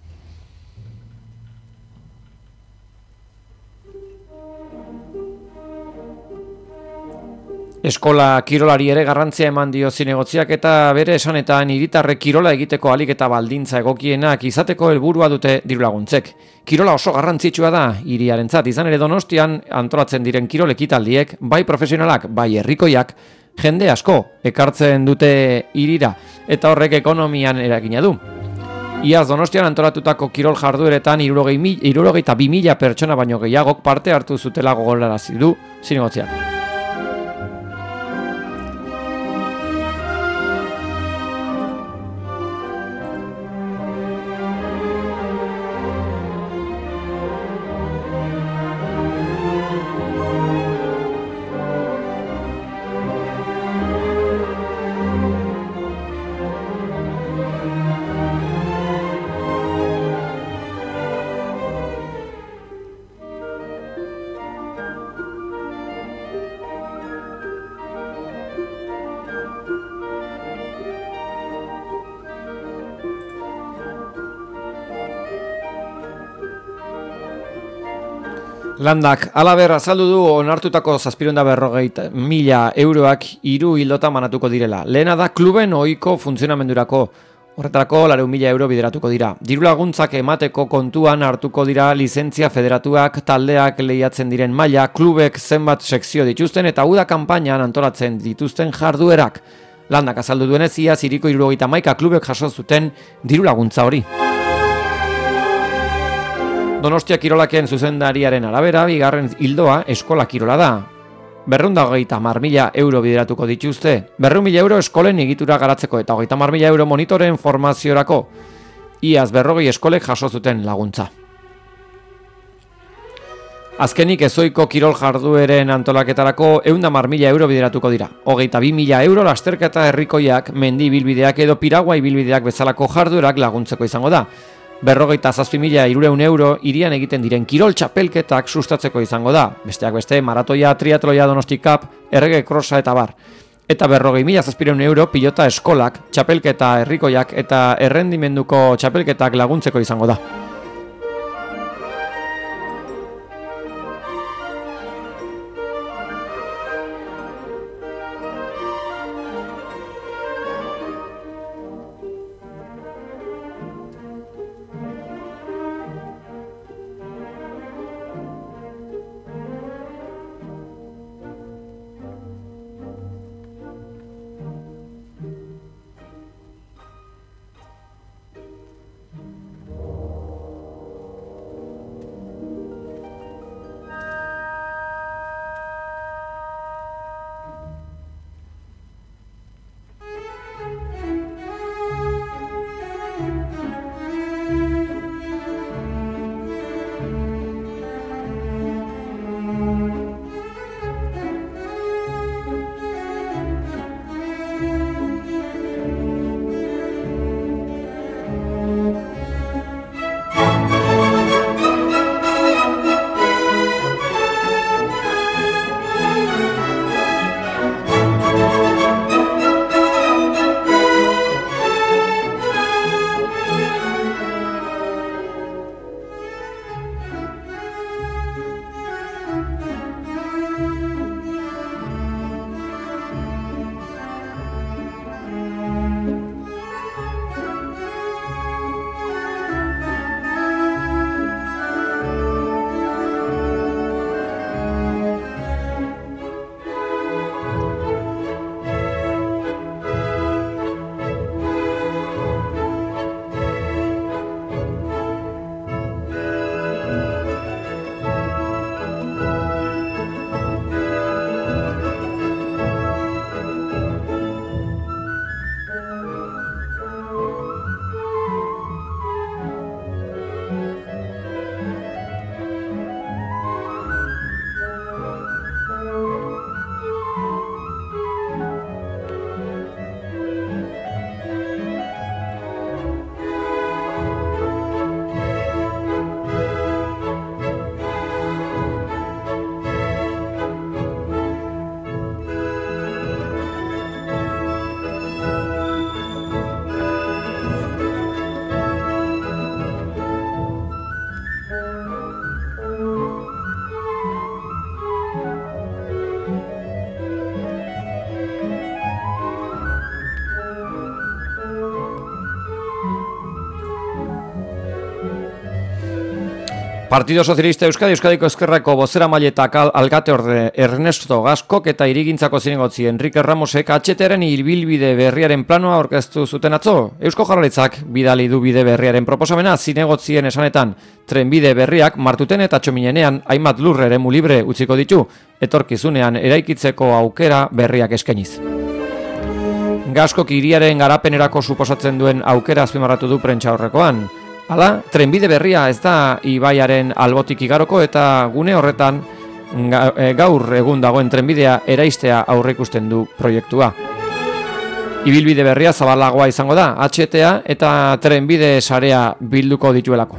Eskola kirolari ere garrantzia eman dio zinegotziak eta bere esanetan hiritarrek kirola egiteko ahalik eta baldintza egokienak izateko helburua dute dirulaguntzek. Kirola oso garrantzitsua da hiriarentzat, izan ere Donostian antolatzen diren kirol ekitaldiek, bai profesionalak, bai herrikoiak, jende asko ekartzen dute hirira eta horrek ekonomian eragina du. Iaz Donostian antolatutako kirol jardueretan 62.000 pertsona baino gehiagok parte hartu zutela gogorarazi du zinegotziak. Landak alaber azaldu du onartutako 740.000 euroak 3 hildotan banatuko direla. Lehena da kluben ohiko funtzionamendurako. Horretarako 400.000 euro bideratuko dira. Diru laguntzak emateko kontuan hartuko dira lizentzia federatuak, taldeak lehiatzen diren maila, klubek zenbat sekzio dituzten eta uda kanpainan antolatzen dituzten jarduerak. Landak azaldu duenez iaz hiriko 71 klubek jaso zuten diru laguntza hori. Donostia Kirolaken zuzendariaren arabera, bigarren hildoa eskola kirola da. 230.000 euro bideratuko dituzte. 200.000 euro eskolen egitura garatzeko eta 30.000 euro monitoren formaziorako. Iaz 40 eskolek jaso zuten laguntza. Azkenik ezoiko kirol jardueren antolaketarako 110.000 euro bideratuko dira. 22.000 euro lasterketa herrikoiak, mendi ibilbideak edo piragua ibilbideak bezalako jarduerak laguntzeko izango da. 57.300 euro hirian egiten diren kirol txapelketak sustatzeko izango da. Besteak beste, maratoia, triatloia, Donosti Cup, errege krosa eta bar. Eta 40.700 euro pilota eskolak, txapelketa herrikoiak eta errendimenduko txapelketak laguntzeko izango da. Partido Sozialista Euskadiko Ezkerrako bozeramaile eta alkateorde Ernesto Gaskok eta hirigintzako zinegotzi Enrique Ramosek HTren ibilbide berriaren planoa aurkeztu zuten atzo. Eusko Jaurlaritzak bidali du bide berriaren proposamena zinegotzien esanetan trenbide berriak Martuten eta Txominenean hainbat lur eremu libre utziko ditu, etorkizunean eraikitzeko aukera berriak eskainiz. Gaskok hiriaren garapenerako suposatzen duen aukera azpimarratu du prentsaurrekoan. Hala, trenbide berria ez da ibaiaren albotik igaroko eta gune horretan gaur egun dagoen trenbidea eraistea aurreikusten du proiektua. Ibilbide berria zabalagoa izango da, HTA eta trenbide sarea bilduko dituelako.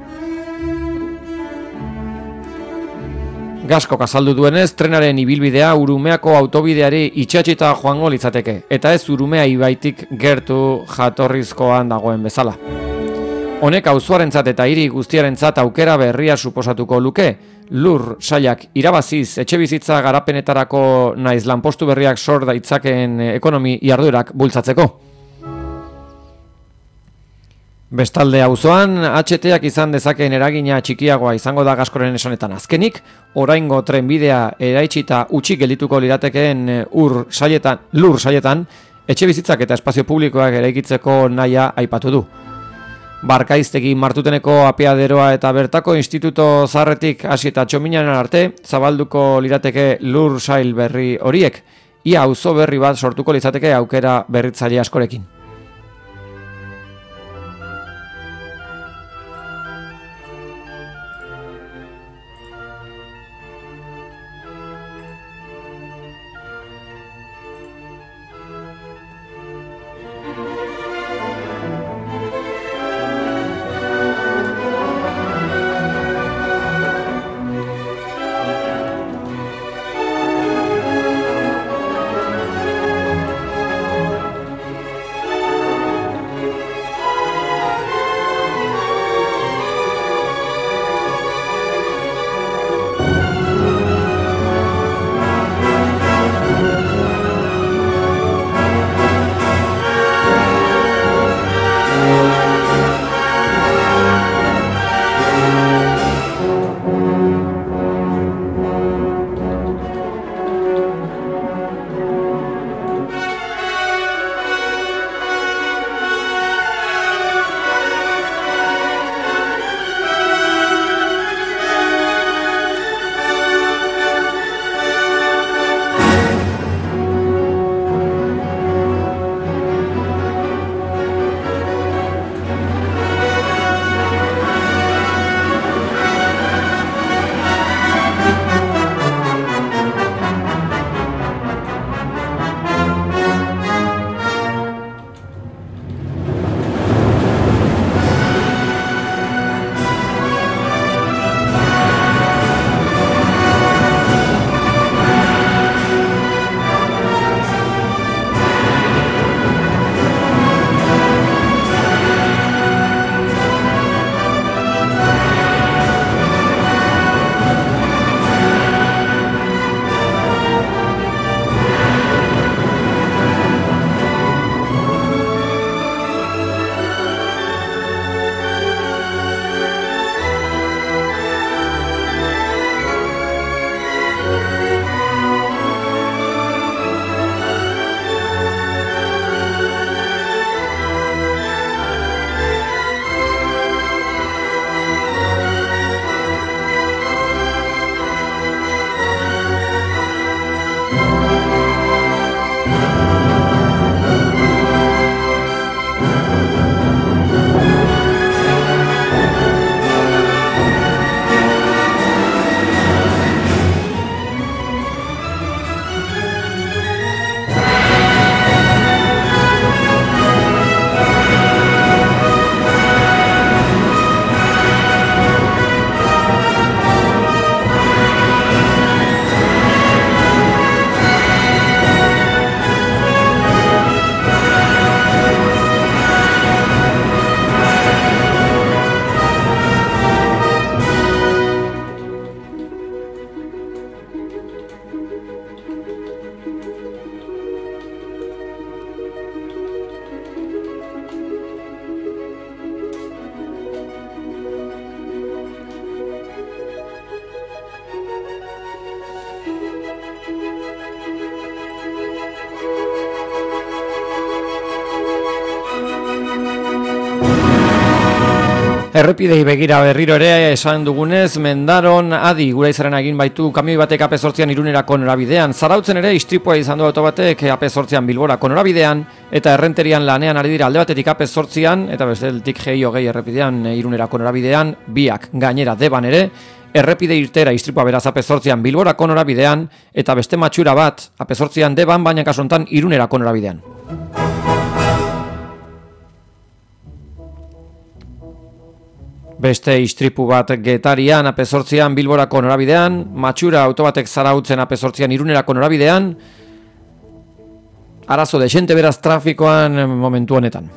Gaskok azaldu duenez, trenaren ibilbidea Urumeako autobideari itxatxita joango litzateke, eta ez Urumea ibaitik gertu jatorrizkoan dagoen bezala. Honek auzoarentzat eta hiri guztiarentzat aukera berria suposatuko luke, lur sailak irabaziz etxebizitza garapenetarako naiz lanpostu berriak sor daitzakeen ekonomi jarduerak bultzatzeko. Bestalde auzoan, HTak izan dezakeen eragina txikiagoa izango da Gaskoren esanetan. Azkenik, oraingo trenbidea eraitsita utzi geldituko liratekeen lur sailetan, etxebizitzak eta espazio publikoak eraikitzeko nahia aipatu du. Barkaiztegi Martuteneko apeaderoa eta bertako instituto zaharretik hasi eta Txominaren arte zabalduko lirateke lur sail berri horiek, ia auzo berri bat sortuko litzateke aukera berritzaile askorekin. Errepidei begira berriro ere esan dugunez, Mendaron adi gura izaren egin baitu kamioi batek AP8 Irunerako norabidean. Zarautzen ere istripua izan du auto batek AP8 Bilborako norabidean, eta errenterian lanean ari dira alde batetik AP8 eta bestetik G-hogei errepidean Irunerako norabidean, biak gainera Deban ere, errepide irtera istripua beraz AP8 Bilborako norabidean, eta beste matxura bat AP8 Deban, baina kasu honetan Irunerako norabidean. Beste istripu bat Getarian AP8 Bilborako norabidean, matxura autobatek Zarautzen AP8 Irunerako norabidean, arazo desente beraz trafikoan momentu honetan.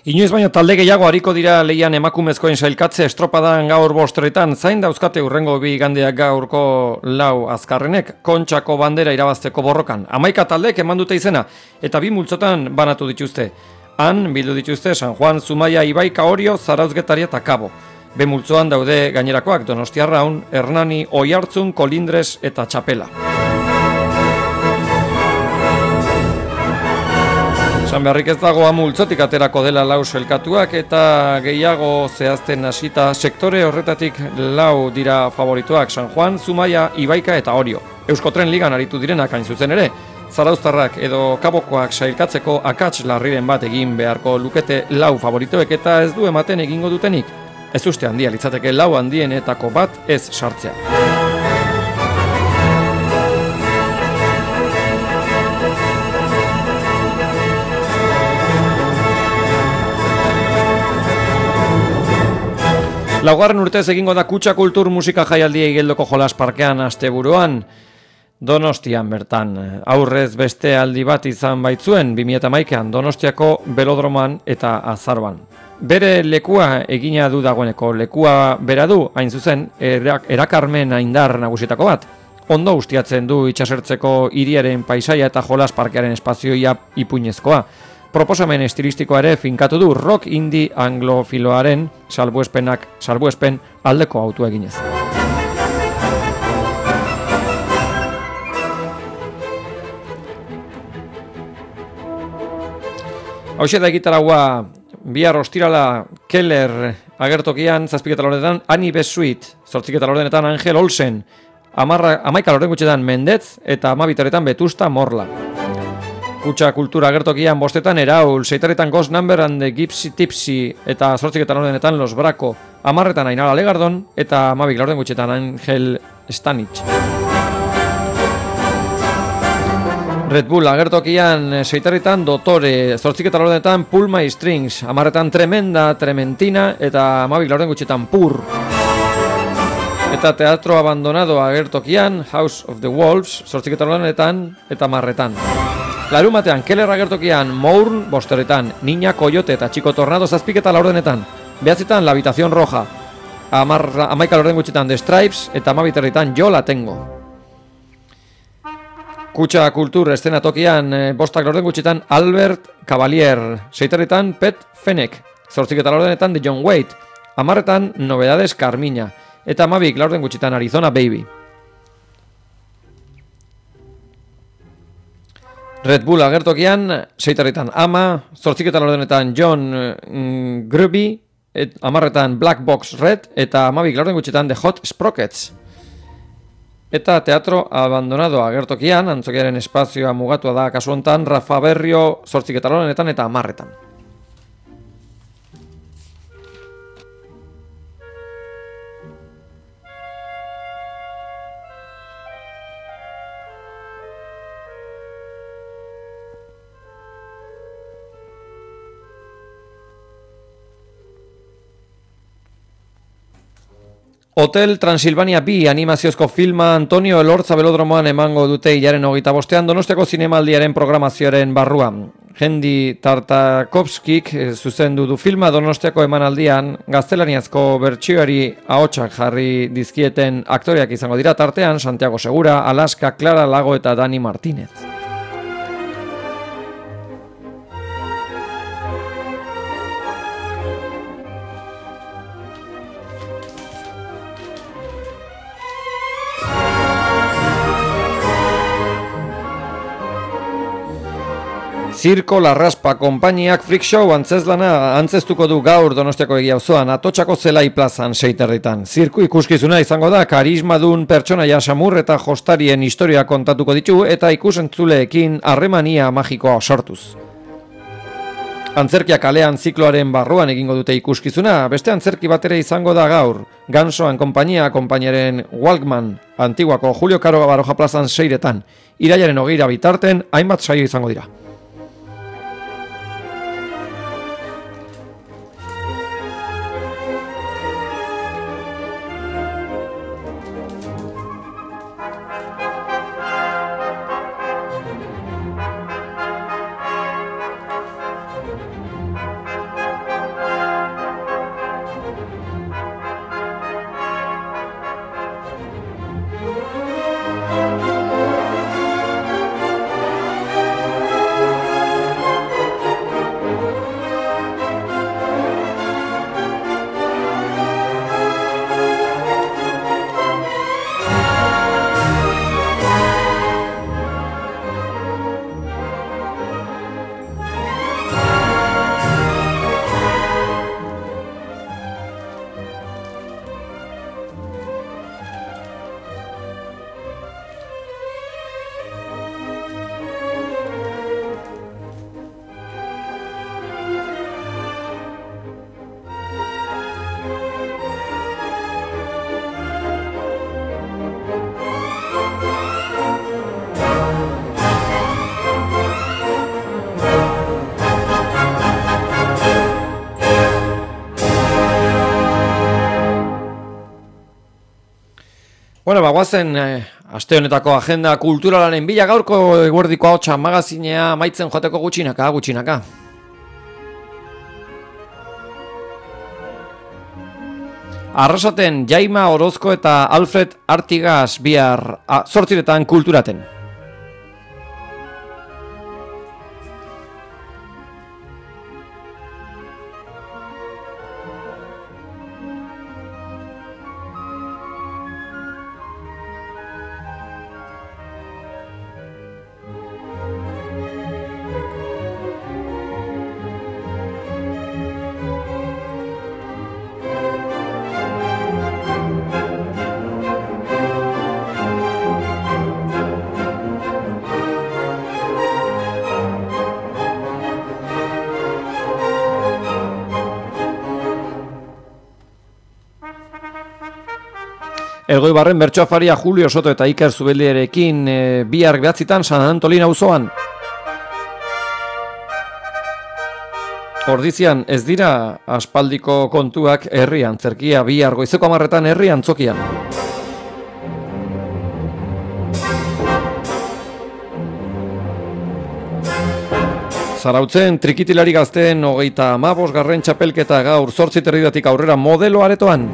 Inoiz baino talde gehiago hariko dira leian emakumezkoen sailkatze estropadan gaur 5:00 zain dauzkate hurrengo bi igandeak gaurko 4 azkarrenek Kontxako bandera irabazteko borrokan. 11 taldeek eman dute izena eta 2 multzotan banatu dituzte. Han bildu dituzte San Juan, Zumaia, Ibaika, Orio, Zarauzgetaria eta Kabo. B multzoan daude gainerakoak Donostiarraun, Hernani, Oiartzun, Kolindres eta Txapela. San beharrik ez dagoa multzotik aterako dela 4 sailkatuak eta gehiago zehazten hasita sektore horretatik 4 dira favorituak San Juan, Zumaia, Ibaika eta Orio. Euskotren Ligan aritu direnak hain zuzen ere, Zarauztarrak edo Kabokoak sailkatzeko akats larriren bat egin beharko lukete 4 favoritoek eta ez du ematen egingo dutenik. Ez uste handia litzateke 4 handienetako bat ez sartzea. Laugarren urtez egingo da Kutxa Kultur musika jaialdia Igeldoko Jolas Parkean asteburuan. Donostian bertan, aurrez beste aldi bat izan baitzuen 2011an Donostiako Belodroman eta Azaroan. Bere lekua egina du dagoeneko, lekua bera du, hain zuzen, erakarmen aindar nagusietako bat. Ondo ustiatzen du itxasertzeko hiriaren paisaia eta Jolas Parkearen espazioia ipuinezkoa. Proposamen estilistikoa ere finkatu du rock indie anglofiloaren salbuespen aldeko autua eginez. Hauxe da egitaragua bihar ostirala Keller agertokian 7:00 Ani Besuit, 8:00 Angel Olsen, 11:00 gutxetan Mendez eta 12:00 Betusta Morla. Kutxa Kultura agertokian 5:00 Eraul, 6:00 Ghost Number and the Gypsy Tipsy eta 8:00 Los Braco, 10:00 Ainara Legardon eta 12:00 gutxetan Angel Stanich. Red Bull agertokian 6:00 Dotore, 8:00 Pull My Strings, 10:00 Tremenda, Trementina eta 12:00 gutxetan Pur. Eta Teatro Abandonado agertokian House of the Wolves, 8:00 eta 10:00. Larumatean Keller agertokian Mourn, 5:00 Niña Coyote eta Chico Tornado 7:00. 9:00 La Habitación Roja, 11:00 gutxetan The Stripes eta 12:00 Yo La Tengo. Kutxa Kultur eszenatokian 5:00 gutxetan Albert Cavalier, 6:00 Pet Fennec, 8:00 The John Waite, 10:00 Novedades Carmiña eta 12:00 gutxetan Arizona Baby. Red Bull agertokian 6:00 Ama, 8:00 John Gruby, 10:00 Black Box Red eta 12:00 gutxetan The Hot Sprockets. Eta Teatro Abandonado agertokian, antzokiaren espazioa mugatua da kasu hontan, Rafa Berrio 8:00 eta 10:00. Hotel Transilvania 2 animaziozko filma Antonio Elortza Belodromoan emango dute hilaren 25ean Donostiako zinemaldiaren programazioaren barruan. Jendi Tartakovskik zuzendu du filma Donostiako emanaldian gaztelaniazko bertsioari ahotsak jarri dizkieten aktoreak izango dira tartean Santiago Segura, Alaska, Clara Lago eta Dani Martínez. Zirko Larraspa konpainiak Freak Show antzezlana antzestuko du gaur Donostiako Egia Auzoan Atotxako Zelai plazan 6:00. Zirku ikuskizuna izango da karismadun pertsonaia samur eta jostarien historia kontatuko ditu eta ikusentzuleekin harremania magikoa sortuz. Antzerkia kalean zikloaren barruan egingo dute ikuskizuna, beste antzerki bat ere izango da gaur. Gansoan konpainiaren Walkman Antiguako Julio Caro Baroja plazan 6:00. Irailaren 20 bitarten hainbat saio izango dira. Bueno, bagoazen, aste honetako agenda kulturalaren bila gaurko eguerdiko ahotsa magazinea maitzen joateko gutxinaka. Arrasaten Jaima Orozko eta Alfred Artigas bihar 8:00 kulturaten. Elgoibarren bertsoafaria Julio Soto eta Iker Zubeldiarekin bihar 9:00 San Antolin auzoan. Ordizian ez dira aspaldiko kontuak herrian, zerkia bihar goizeko 10:00 herrian tzokian. Zarautzen trikitilari gazteen 35. txapelketa gaur 8:30 aurrera modelo aretoan.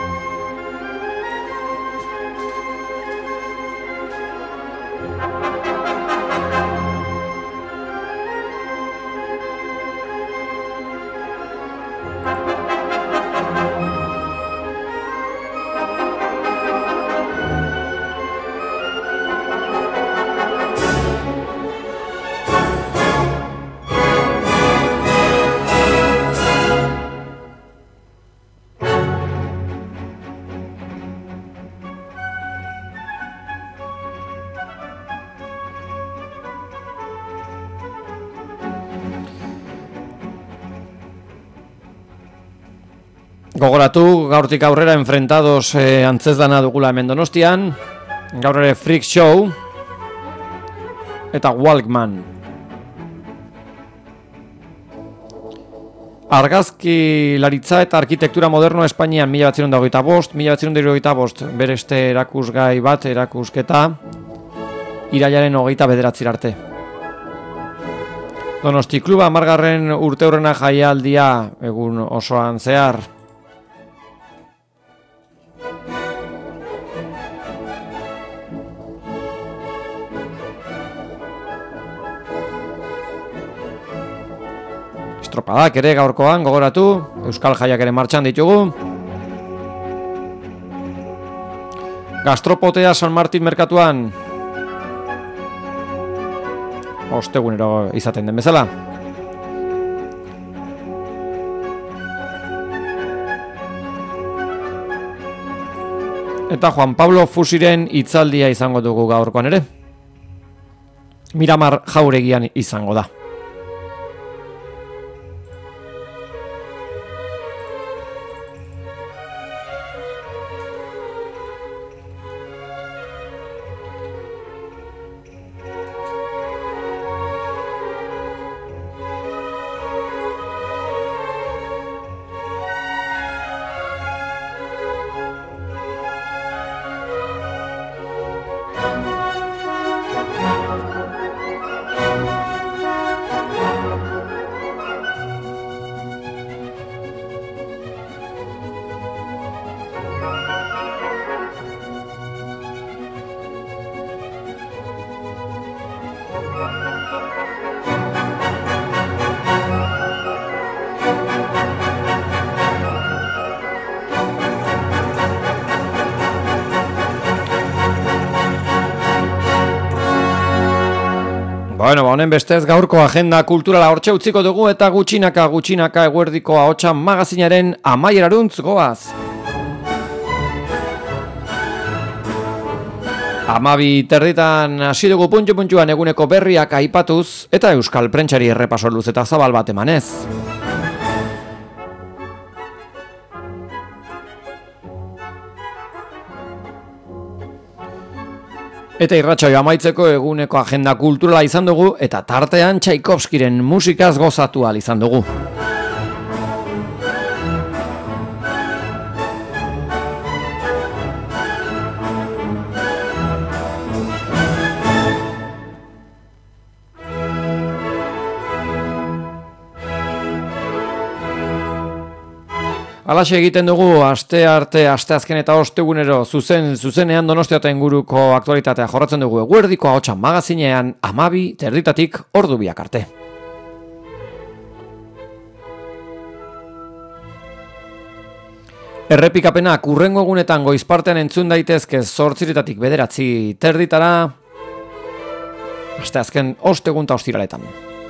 Gogoratu, gaurtik aurrera enfrentados antzezdana dugula hemen Donostian, gaur ere Freak Show eta Walkman. Argazkilaritza eta arkitektura modernoa Espainian 1925, 1925 bereste erakusgai bat erakusketa irailaren 29 arte. Donosti Kluba 10. urteurrena jaialdia egun osoan zehar. Estropadak ere gaurkoan gogoratu, Euskal Jaiak ere martxan ditugu. Gastropotea San Martin merkatuan. Ostegunero izaten den bezala. Eta Juan Pablo Fusiren hitzaldia izango dugu gaurkoan ere. Miramar Jauregian izango da. Bueno, honen bestez gaurko agenda kulturala hortxe utziko dugu eta gutxinaka eguerdiko ahotsa magazinaren amaierarantz goaz. 12:30 hasi dugu puntuan eguneko berriak aipatuz eta euskal prentsari errepaso luz eta zabal bat emanez. Eta irratsaio amaitzeko eguneko agenda kulturala izan dugu eta tartean Tchaikovskiren musikaz gozatu ahal izan dugu. Halaxe egiten dugu asteazken eta ostegunero zuzenean Donostia eta inguruko aktualitatea jorratzen dugu Eguerdiko Ahotsa magazinean 12:00 ordu biak arte. Errepikapenak hurrengo egunetan goizpartean entzun daitezke 8:00 9:30 asteazken ostegun eta ostiraletan.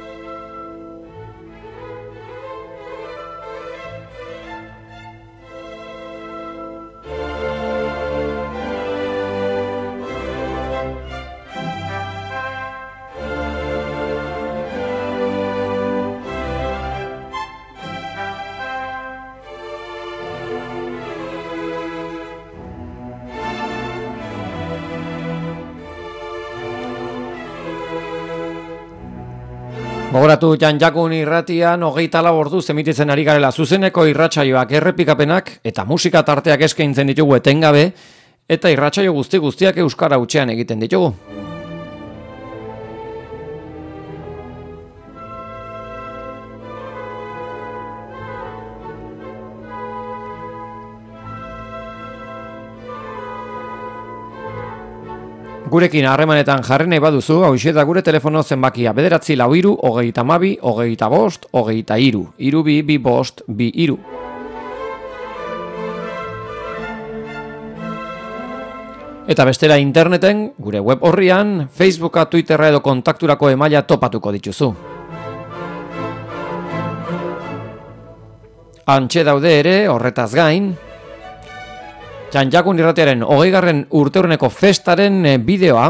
Gogoratu Janjakun irratian 24 orduz emititzen ari garela zuzeneko irratsaioak, errepikapenak eta musika tarteak eskaintzen ditugu etengabe eta irratsaio guztiak euskara hutsean egiten ditugu. Gurekin harremanetan jarri nahi baduzu, hauxe da gure telefono zenbakia 943 32 25 23 32 22. Eta bestela interneten, gure web horrian, Facebooka, Twitterra edo kontakturako emaila topatuko dituzu. Hantxe daude ere, horretaz gain, Janjakun irratiaren 20. urteurreneko festaren bideoa.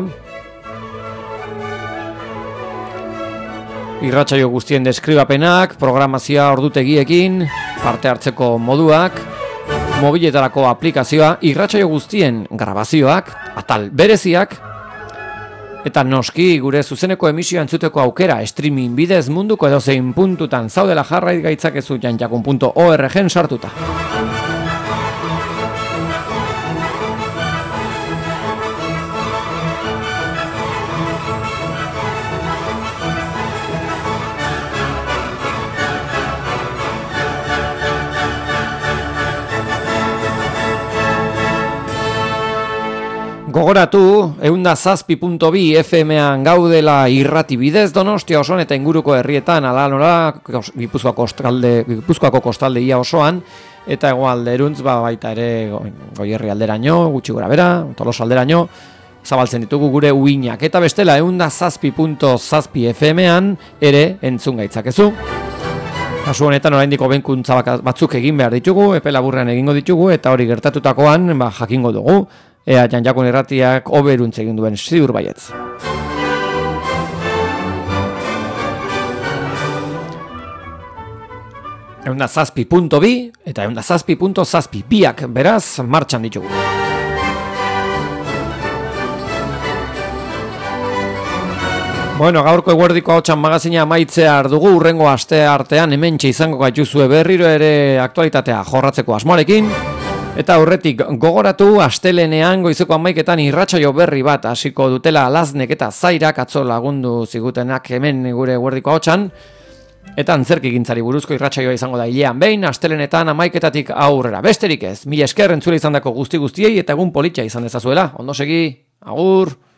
Irratsaio guztien deskribapenak, programazioa ordutegiekin, parte hartzeko moduak, mobiletarako aplikazioa, irratsaio guztien grabazioak, atal bereziak, eta noski gure zuzeneko emisioa entzuteko aukera streaming bidez munduko edozein puntutan zaudela jarrai gaitzakezu janjakun.org sartuta. Gogoratu, 107.2 FM-an gaudela irrati bidez Donostia osoan eta inguruko herrietan alanora Gipuzkoako kostalde ia osoan eta hegoalderuntz baita ere Goierri alderaino, gutxi gora bera, Tolosa alderaino zabaltzen ditugu gure uinak eta bestela 107.7 FM-an ere entzun gaitzakezu. Kasu honetan oraindik hobekuntza batzuk egin behar ditugu, epe laburrean egingo ditugu eta hori gertatutakoan jakingo dugu. Ea Janjakun irratiak hoberuntz egin duen ziur baietz. Eunda 7.2 eta eunda 7.7 biak beraz martxan ditugu. Bueno, gaurko Eguerdiko Ahotsan magazina amaitzea dugu urrengo aste artean hementxe izango gaituzue berriro ere aktualitatea jorratzeko asmoarekin. Eta aurretik gogoratu astelenean goizeko 11:00 irratsaio berri bat hasiko dutela Alaznek eta Zairak atzo lagundu zigutenak hemen gure Eguerdiko Ahotsan. Eta antzerkigintzari buruzko irratsaioa izango da hilean behin astelenetan 11:00 aurrera. Besterik ez. Mila esker entzule izandako guztiei eta egun politxa izan dezazuela. Ondo segi. Agur.